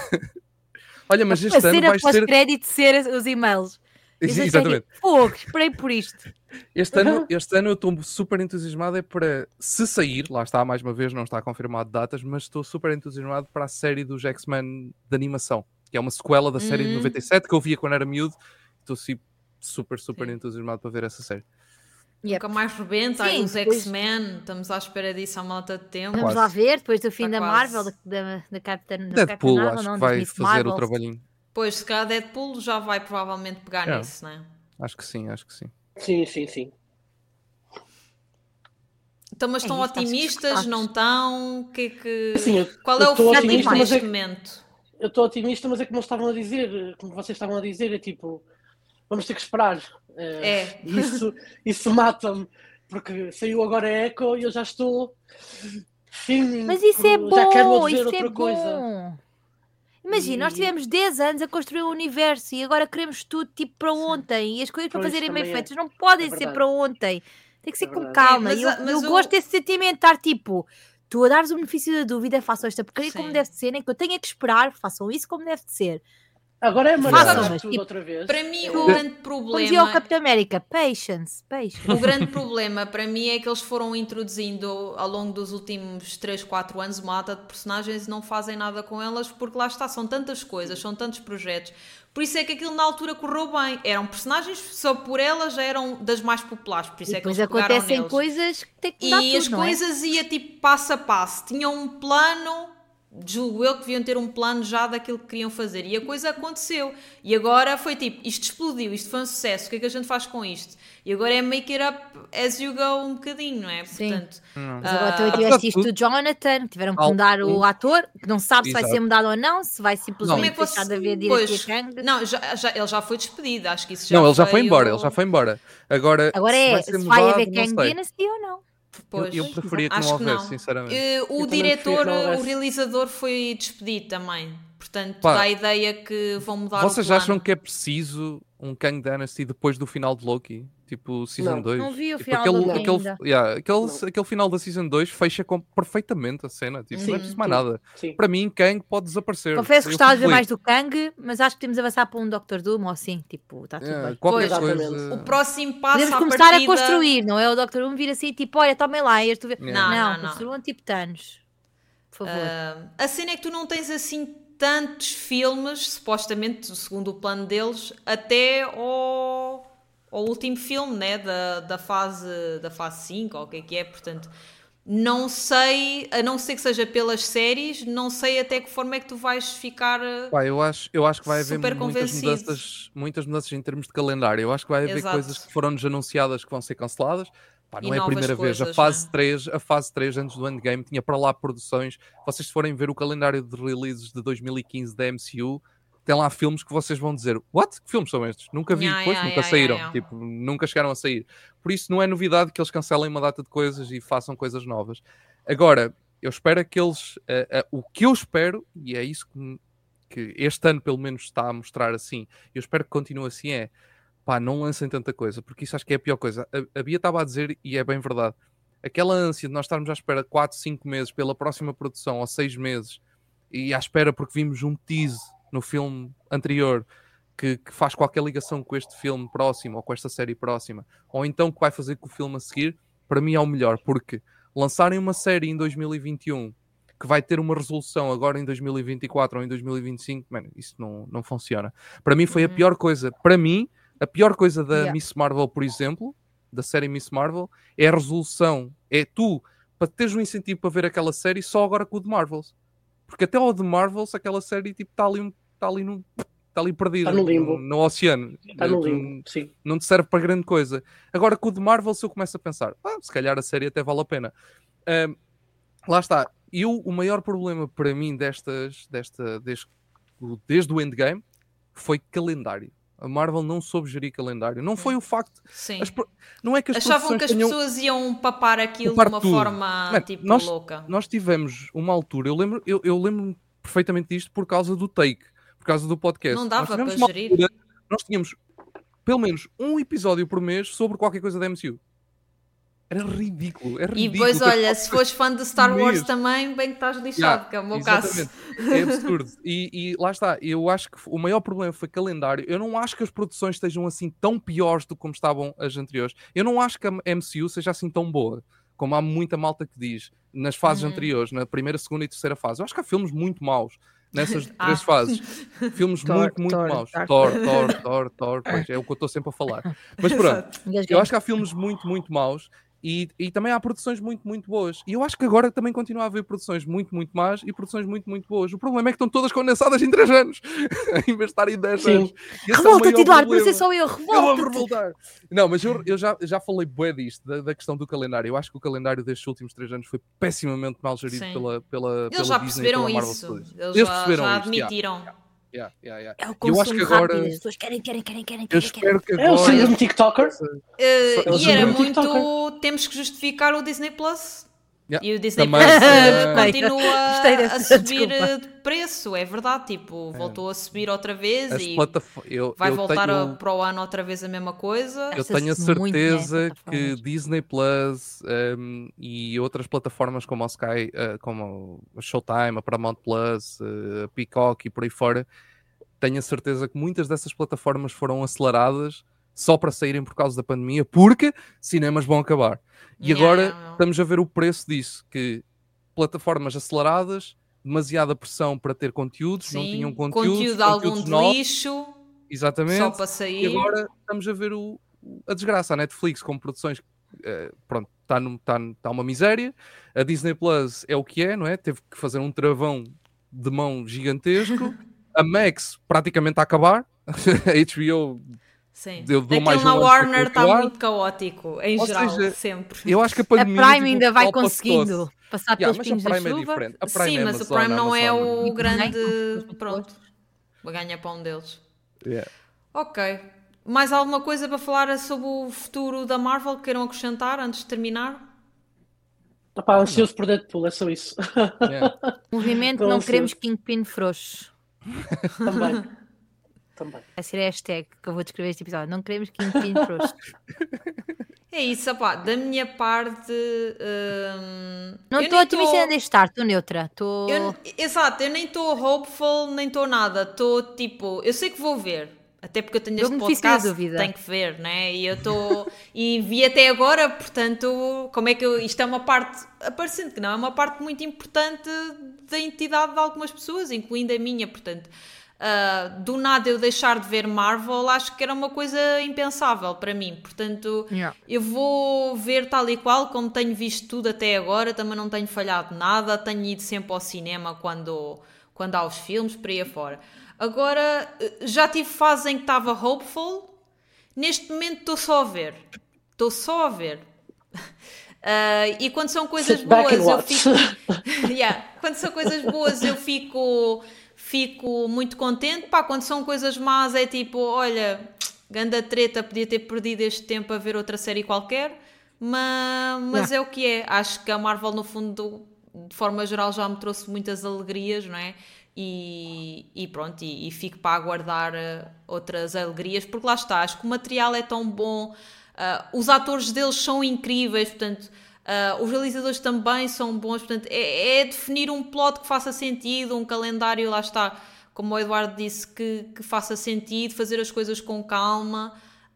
Olha, mas este ano vai ser. Pós-crédito ser os e-mails. Exatamente. Esperei por isto. Este ano eu estou super entusiasmado para, se sair, lá está, mais uma vez não está confirmado datas, mas estou super entusiasmado para a série dos X-Men de animação, que é uma sequela da série de 97 que eu via quando era miúdo. Estou super entusiasmado para ver essa série. Nunca mais rebenta, os X-Men, estamos à espera disso há uma alta de tempo. Vamos lá ver, depois do fim da Marvel, da Capitã Deadpool, acho que vai fazer o trabalhinho. Pois, se calhar Deadpool já vai provavelmente pegar nisso, não é? Acho que sim. Sim. Então, mas estão otimistas? Não estão? Sim, qual é o feeling neste momento? Eu estou otimista, mas é como estavam a dizer, como vocês estavam a dizer, é tipo, vamos ter que esperar. Isso mata-me, porque saiu agora a Echo e eu já estou mas isso é bom, já quero dizer outra coisa. Imagina, nós tivemos 10 anos a construir o universo e agora queremos tudo tipo para ontem e as coisas para fazerem bem feitas não podem ser para ontem, tem que ser com calma. Eu gosto desse sentimento de estar tipo, tu a dares o benefício da dúvida, façam esta porcaria como deve de ser, nem que eu tenha que esperar, façam isso como deve de ser. Agora é Fácil, tudo outra vez. Para mim, o grande problema... Dizia o Capitão América, patience. O grande problema, para mim, é que eles foram introduzindo, ao longo dos últimos 3, 4 anos, uma data de personagens e não fazem nada com elas, porque lá está, são tantas coisas, são tantos projetos. Por isso é que aquilo na altura correu bem. Eram personagens, só por elas já eram das mais populares, por isso é que eles pegaram neles. Acontecem coisas que têm que mudar E tudo, as coisas ia tipo passo a passo. Tinham um plano, julgo eu que deviam ter um plano já daquilo que queriam fazer. E a coisa aconteceu. E agora foi tipo, isto explodiu, isto foi um sucesso, o que é que a gente faz com isto? E agora é make it up as you go um bocadinho, não é? Sim. Portanto, mas agora também tiveste isto do Jonathan, tiveram que mudar o ator, que não sabe se vai ser mudado ou não, se vai simplesmente deixar de haver direito a Kang. Não, ele já foi despedido, acho que isso já Não, ele já foi embora, Agora se vai haver Kang Dynasty ou não? Pois, eu preferia que não houvesse, sinceramente. O diretor, o realizador foi despedido também. Portanto, dá a ideia que vão mudar o plano. Vocês acham que é preciso um Kang Dynasty depois do final de Loki? Tipo, Season 2? Não vi o final do Loki ainda. Aquele final da Season 2 fecha perfeitamente a cena. Tipo, não é preciso mais nada. Sim. Para mim, Kang pode desaparecer. Confesso que gostava de ver mais do Kang, mas acho que temos de avançar para um Doctor Doom ou assim. Tipo, está tudo bem. Qualquer coisa... O próximo passo podemos começar a construir, não é? O Doctor Doom vir assim, tipo, olha, tomem lá. Não, construam tipo Thanos. Por favor. A cena é que tu não tens assim tantos filmes, supostamente, segundo o plano deles, até ao último filme, né, da fase 5, ou o que é, portanto, não sei, a não ser que seja pelas séries, não sei até que forma é que tu vais ficar eu acho que vai haver muitas mudanças em termos de calendário. Eu acho que vai haver coisas que foram-nos anunciadas que vão ser canceladas. Não é a primeira vez. A fase 3, antes do Endgame, tinha para lá produções. Vocês se forem ver o calendário de releases de 2015 da MCU, tem lá filmes que vocês vão dizer, what? Que filmes são estes? Nunca vi, nunca saíram. Tipo, nunca chegaram a sair. Por isso não é novidade que eles cancelem uma data de coisas e façam coisas novas. Agora, eu espero que eles... o que eu espero, e é isso que este ano pelo menos está a mostrar assim, eu espero que continue assim, não lancem tanta coisa, porque isso acho que é a pior coisa. A Bia estava a dizer, e é bem verdade, aquela ânsia de nós estarmos à espera 4, 5 meses pela próxima produção, ou 6 meses, e à espera porque vimos um tease no filme anterior que faz qualquer ligação com este filme próximo, ou com esta série próxima, ou então que vai fazer com o filme a seguir, para mim é o melhor, porque lançarem uma série em 2021 que vai ter uma resolução agora em 2024 ou em 2025, isso não funciona. Para mim foi a pior coisa. Para mim, a pior coisa da Miss Marvel, por exemplo, da série Miss Marvel, é a resolução. É tu, para teres um incentivo para ver aquela série, só agora com o The Marvels. Porque até ao The Marvels, aquela série está ali perdida. Está no limbo. No oceano. Está no limbo, sim. Não te serve para grande coisa. Agora com o The Marvels eu começo a pensar, se calhar a série até vale a pena. Lá está. O maior problema para mim desde o Endgame foi calendário. A Marvel não soube gerir calendário. Não foi o facto... Sim. Não é que as achavam que as pessoas iam papar aquilo de uma forma louca. Nós tivemos uma altura... Eu lembro-me perfeitamente disto por causa do Take. Por causa do podcast. Não dava para gerir. Nós tínhamos pelo menos um episódio por mês sobre qualquer coisa da MCU. Era ridículo. E depois, olha, se fores fã de Star Wars também, bem que estás lixado, que é o meu caso. É absurdo. E lá está, eu acho que o maior problema foi calendário. Eu não acho que as produções estejam assim tão piores do que como estavam as anteriores. Eu não acho que a MCU seja assim tão boa, como há muita malta que diz, nas fases anteriores, na primeira, segunda e terceira fase. Eu acho que há filmes muito maus nessas 3 fases. Filmes muito maus. Thor, pois é o que eu estou sempre a falar. Mas pronto, eu acho que há filmes muito maus. E também há produções muito boas. E eu acho que agora também continua a haver produções muito más e produções muito boas. O problema é que estão todas condensadas em 3 anos, em vez de estar em 10 anos. Revolta-te, Eduardo, por ser só eu. Revolta-te. Não, mas eu já falei bué disto, da questão do calendário. Eu acho que o calendário destes últimos 3 anos foi pessimamente mal gerido pela Eles já Disney e pela Marvel isso. Studios. Eles já admitiram. É o consumo rápido, as pessoas querem. Eu espero que agora... É o síndrome TikToker. E era muito... Temos que justificar o Disney Plus. E o Disney Também, Plus continua a subir de preço, é verdade. Tipo, voltou a subir outra vez e vai voltar para o ano outra vez a mesma coisa. Eu tenho a certeza que Disney Plus e outras plataformas como a Sky, como a Showtime, a Paramount Plus, a Peacock e por aí fora, tenho a certeza que muitas dessas plataformas foram aceleradas só para saírem por causa da pandemia, porque cinemas vão acabar. E agora estamos a ver o preço disso, que plataformas aceleradas, demasiada pressão para ter conteúdos, não tinham conteúdo algum de lixo, exatamente, só para sair. E agora estamos a ver a desgraça. A Netflix com produções, pronto, está uma miséria. A Disney Plus é o que é, não é? Teve que fazer um travão de mão gigantesco. A Max praticamente a acabar. A HBO... Sim. Deu mais na Warner está muito caótico, em geral, sempre. Eu acho que a pandemia... A Prime ainda vai conseguindo passar pelos pingos da chuva. Sim, mas o Prime não é o grande... Pronto, o ganha-pão deles. Ok. Mais alguma coisa para falar sobre o futuro da Marvel que queiram acrescentar antes de terminar? Ansioso por Deadpool, é só isso. Movimento não queremos Kingpin frouxo. Também. Vai ser a hashtag que eu vou descrever este episódio. Não queremos Kingpin frouxo. É isso, opá. Da minha parte... não estou otimista nem estar, estou neutra. Exato, eu nem estou hopeful, nem estou nada. Estou tipo... Eu sei que vou ver. Até porque eu tenho este podcast, tenho que ver, né? E eu estou... e vi até agora, portanto... Como é que isto é uma parte... Aparecendo que não, é uma parte muito importante da identidade de algumas pessoas, incluindo a minha, portanto... do nada eu deixar de ver Marvel, acho que era uma coisa impensável para mim, portanto eu vou ver tal e qual como tenho visto tudo até agora, também não tenho falhado nada, tenho ido sempre ao cinema quando há os filmes, por aí afora. Agora, já tive fase em que estava hopeful, neste momento estou só a ver. E quando são coisas boas eu fico quando são coisas boas eu fico muito contente. Quando são coisas más é tipo, olha, ganda treta, podia ter perdido este tempo a ver outra série qualquer, mas é o que é. Acho que a Marvel no fundo, de forma geral, já me trouxe muitas alegrias, não é? E pronto, e fico para aguardar outras alegrias, porque lá está, acho que o material é tão bom, os atores deles são incríveis, portanto... os realizadores também são bons, portanto é definir um plot que faça sentido, um calendário, lá está, como o Eduardo disse, que faça sentido, fazer as coisas com calma,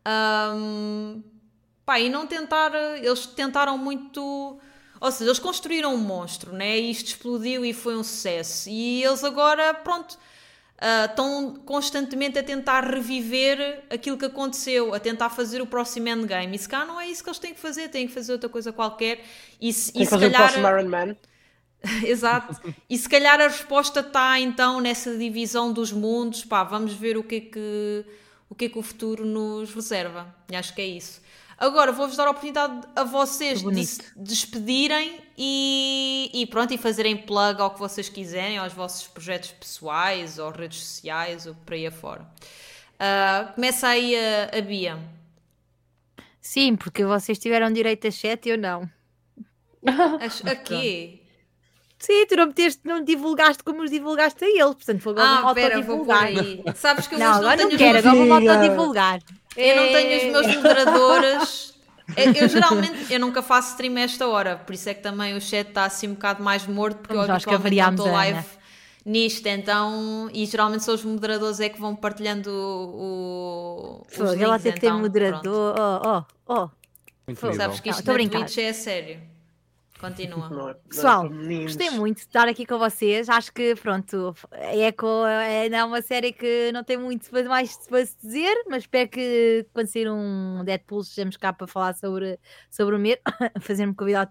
e não tentar, eles tentaram muito, ou seja, eles construíram um monstro, né? E isto explodiu e foi um sucesso, e eles agora, pronto, estão constantemente a tentar reviver aquilo que aconteceu, a tentar fazer o próximo endgame, e se cá não é isso que eles têm que fazer outra coisa qualquer, e se fazer calhar... o próximo Iron Man. Exato, e se calhar a resposta está então nessa divisão dos mundos, vamos ver o que é que o futuro nos reserva, e acho que é isso. Agora vou-vos dar a oportunidade a vocês de se despedirem e pronto, e fazerem plug ao que vocês quiserem, aos vossos projetos pessoais ou redes sociais ou por aí afora. Começa aí a Bia. Sim, porque vocês tiveram direito a chat e eu não. A quê? Sim, tu não divulgaste como os divulgaste a eles, portanto vou agora autodivulgar. Sabes que eu agora não quero, agora vou autodivulgar. Eu não tenho os meus moderadores. Eu geralmente, eu nunca faço stream a esta hora, por isso é que também o chat está assim um bocado mais morto, porque eu habitualmente não estou live nisto, então, e geralmente são os moderadores é que vão partilhando os links. Ela tem que ter moderador, Sabes que isto na Twitch é sério. Continua. Pessoal, gostei muito de estar aqui com vocês. Acho que, pronto, a Echo é uma série que não tem muito mais para se dizer, mas espero que quando sair um Deadpool estejamos cá para falar sobre o mesmo, fazer-me convidar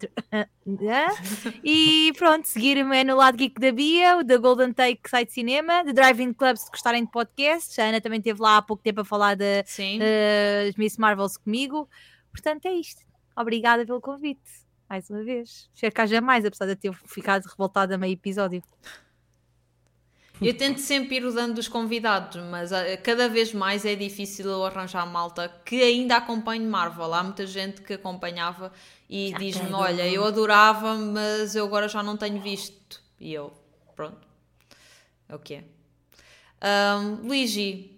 e pronto, seguir-me no lado geek da Bia, o da Golden Take Site Cinema, de Drive-In Club se gostarem de podcasts. A Ana também esteve lá há pouco tempo a falar das Miss Marvels comigo. Portanto, é isto. Obrigada pelo convite. Mais uma vez. Espero que haja mais, apesar de eu ter ficado revoltada a meio episódio. Eu tento sempre ir dando dos convidados, mas cada vez mais é difícil eu arranjar malta que ainda acompanhe Marvel. Há muita gente que acompanhava e diz-me, olha, eu adorava, mas eu agora já não tenho visto. E eu, pronto. É o que é. Luigi.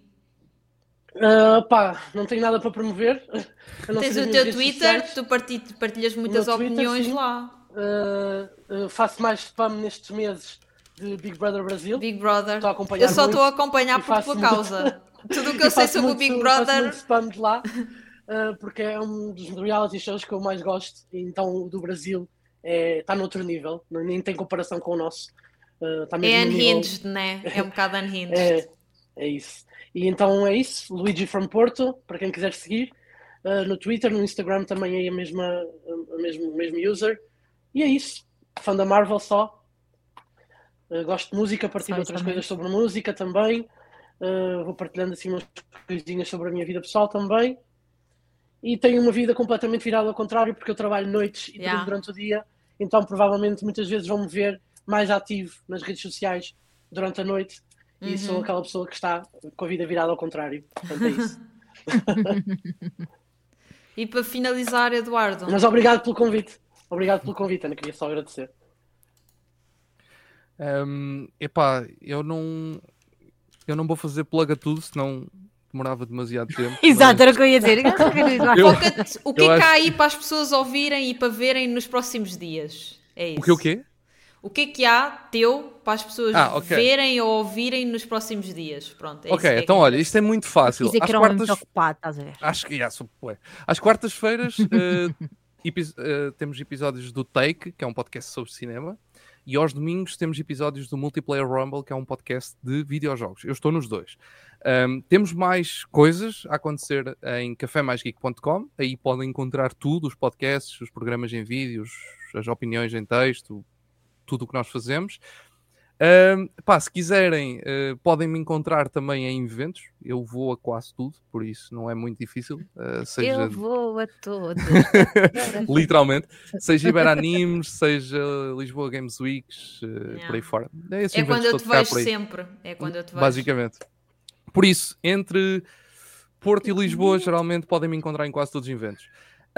Não tenho nada para promover. Tens o teu Twitter, tu partilhas muitas opiniões lá. Faço mais spam nestes meses de Big Brother Brasil. Big Brother. Eu só estou a acompanhar por tua causa. Tudo o que eu sei sobre o Big Brother. Faço muito spam de lá, porque é um dos reality shows que eu mais gosto. Então o do Brasil está noutro nível, nem tem comparação com o nosso. Tá mesmo é unhinged, né? É um bocado unhinged. É isso. E então é isso. Luigi from Porto, para quem quiser seguir. No Twitter, no Instagram também é o mesmo user. E é isso. Fã da Marvel só. Gosto de música, partilho outras coisas sobre música também. Vou partilhando assim umas coisinhas sobre a minha vida pessoal também. E tenho uma vida completamente virada ao contrário, porque eu trabalho noites e durante o dia. Então provavelmente muitas vezes vão-me ver mais ativo nas redes sociais durante a noite. E sou aquela pessoa que está com a vida virada ao contrário. Portanto é isso. E para finalizar, Eduardo. Mas obrigado pelo convite. Ana. Queria só agradecer. Eu não vou fazer plug a tudo, senão demorava demasiado tempo. Exato, era o que eu ia dizer. O que é que há aí para as pessoas ouvirem e para verem nos próximos dias? É isso. O quê? O que é que há teu para as pessoas verem ou ouvirem nos próximos dias? Pronto, é ok, então olha, isto é muito fácil. Dizer que era muito ocupado, estás a ver? Às quartas-feiras temos episódios do Take, que é um podcast sobre cinema, e aos domingos temos episódios do Multiplayer Rumble, que é um podcast de videojogos. Eu estou nos dois. Temos mais coisas a acontecer em cafemaisgeek.com. Aí podem encontrar tudo, os podcasts, os programas em vídeos, as opiniões em texto, tudo o que nós fazemos. Se quiserem, podem me encontrar também em eventos. Eu vou a quase tudo, por isso não é muito difícil. Eu vou a todos. Literalmente. Seja Iberaanimes, seja Lisboa Games Weeks, por aí fora. É quando eu te vejo sempre. É quando eu te vejo. Basicamente. Por isso, entre Porto e Lisboa, geralmente podem me encontrar em quase todos os eventos.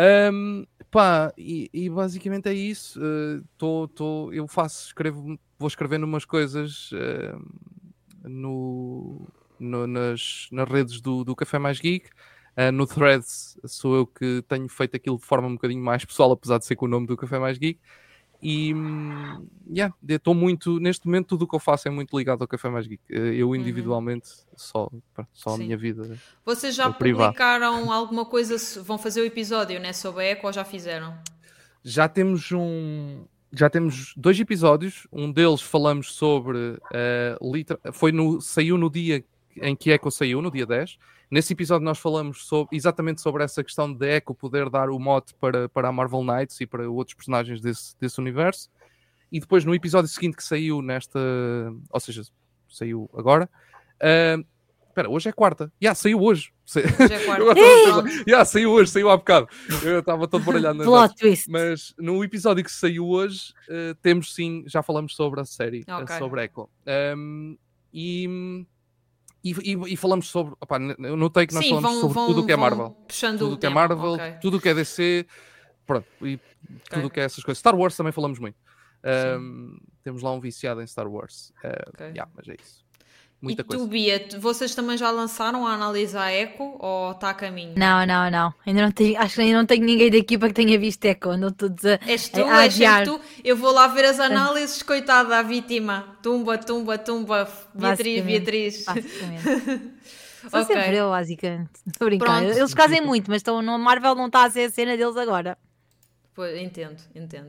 E basicamente é isso. Eu vou escrevendo umas coisas nas redes do Café Mais Geek. No Threads sou eu que tenho feito aquilo de forma um bocadinho mais pessoal, apesar de ser com o nome do Café Mais Geek. E estou muito, neste momento tudo o que eu faço é muito ligado ao Café Mais Geek. Eu individualmente só a minha vida. Vocês já publicaram alguma coisa? Vão fazer o episódio, né, sobre a Echo, ou já fizeram? Já temos 2 episódios. Um deles falamos sobre saiu no dia em que Echo saiu, no dia 10. Nesse episódio nós falamos exatamente sobre essa questão de Echo poder dar o mote para a Marvel Knights e para outros personagens desse universo. E depois no episódio seguinte que saiu ou seja, saiu agora. Hoje é quarta. Saiu hoje. Hoje é quarta. Saiu hoje, saiu há bocado. Eu estava todo baralhado. Mas no episódio que saiu hoje, temos sim, já falamos sobre a série, sobre Echo. E falamos sobre. Eu notei que nós falamos sobre tudo o que é Marvel. Tudo o que é Marvel, tudo o que é DC. Pronto, e tudo o que é essas coisas. Star Wars também falamos muito. Temos lá um viciado em Star Wars. Mas é isso. Muita coisa. E tu, Bia, vocês também já lançaram a análise à Echo ou está a caminho? Não. Ainda não tenho, acho que ainda não tenho ninguém da equipa que tenha visto Echo. Andam todos a És tu. Eu vou lá ver as análises, coitada, a vítima. Tumba. Beatriz. Só sempre eu, basicamente. Estou brincando. Eles fazem muito, mas no Marvel não está a ser a cena deles agora. Pois, entendo.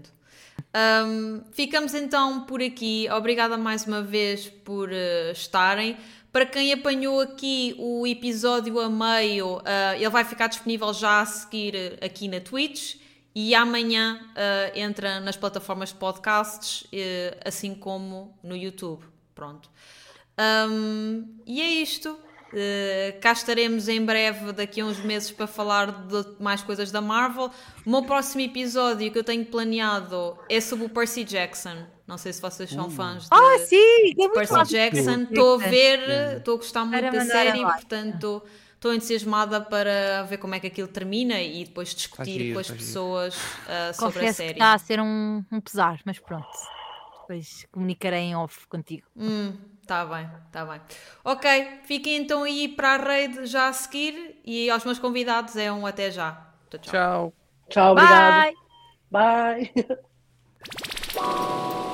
Ficamos então por aqui. Obrigada mais uma vez por estarem. Para quem apanhou aqui o episódio a meio, ele vai ficar disponível já a seguir aqui na Twitch e amanhã entra nas plataformas de podcasts, assim como no YouTube. Pronto. E é isto. Cá estaremos em breve, daqui a uns meses, para falar de mais coisas da Marvel. O meu próximo episódio que eu tenho planeado é sobre o Percy Jackson. Não sei se vocês são fãs de Percy Jackson. Estou a gostar muito da série, portanto estou entusiasmada para ver como é que aquilo termina e depois discutir com as pessoas sobre a série. Que está a ser um pesar, mas pronto, depois comunicarei em off contigo. Tá bem. Ok, fiquem então aí para a raid já a seguir e aos meus convidados é um até já. Tchau. Tchau, obrigado. Bye.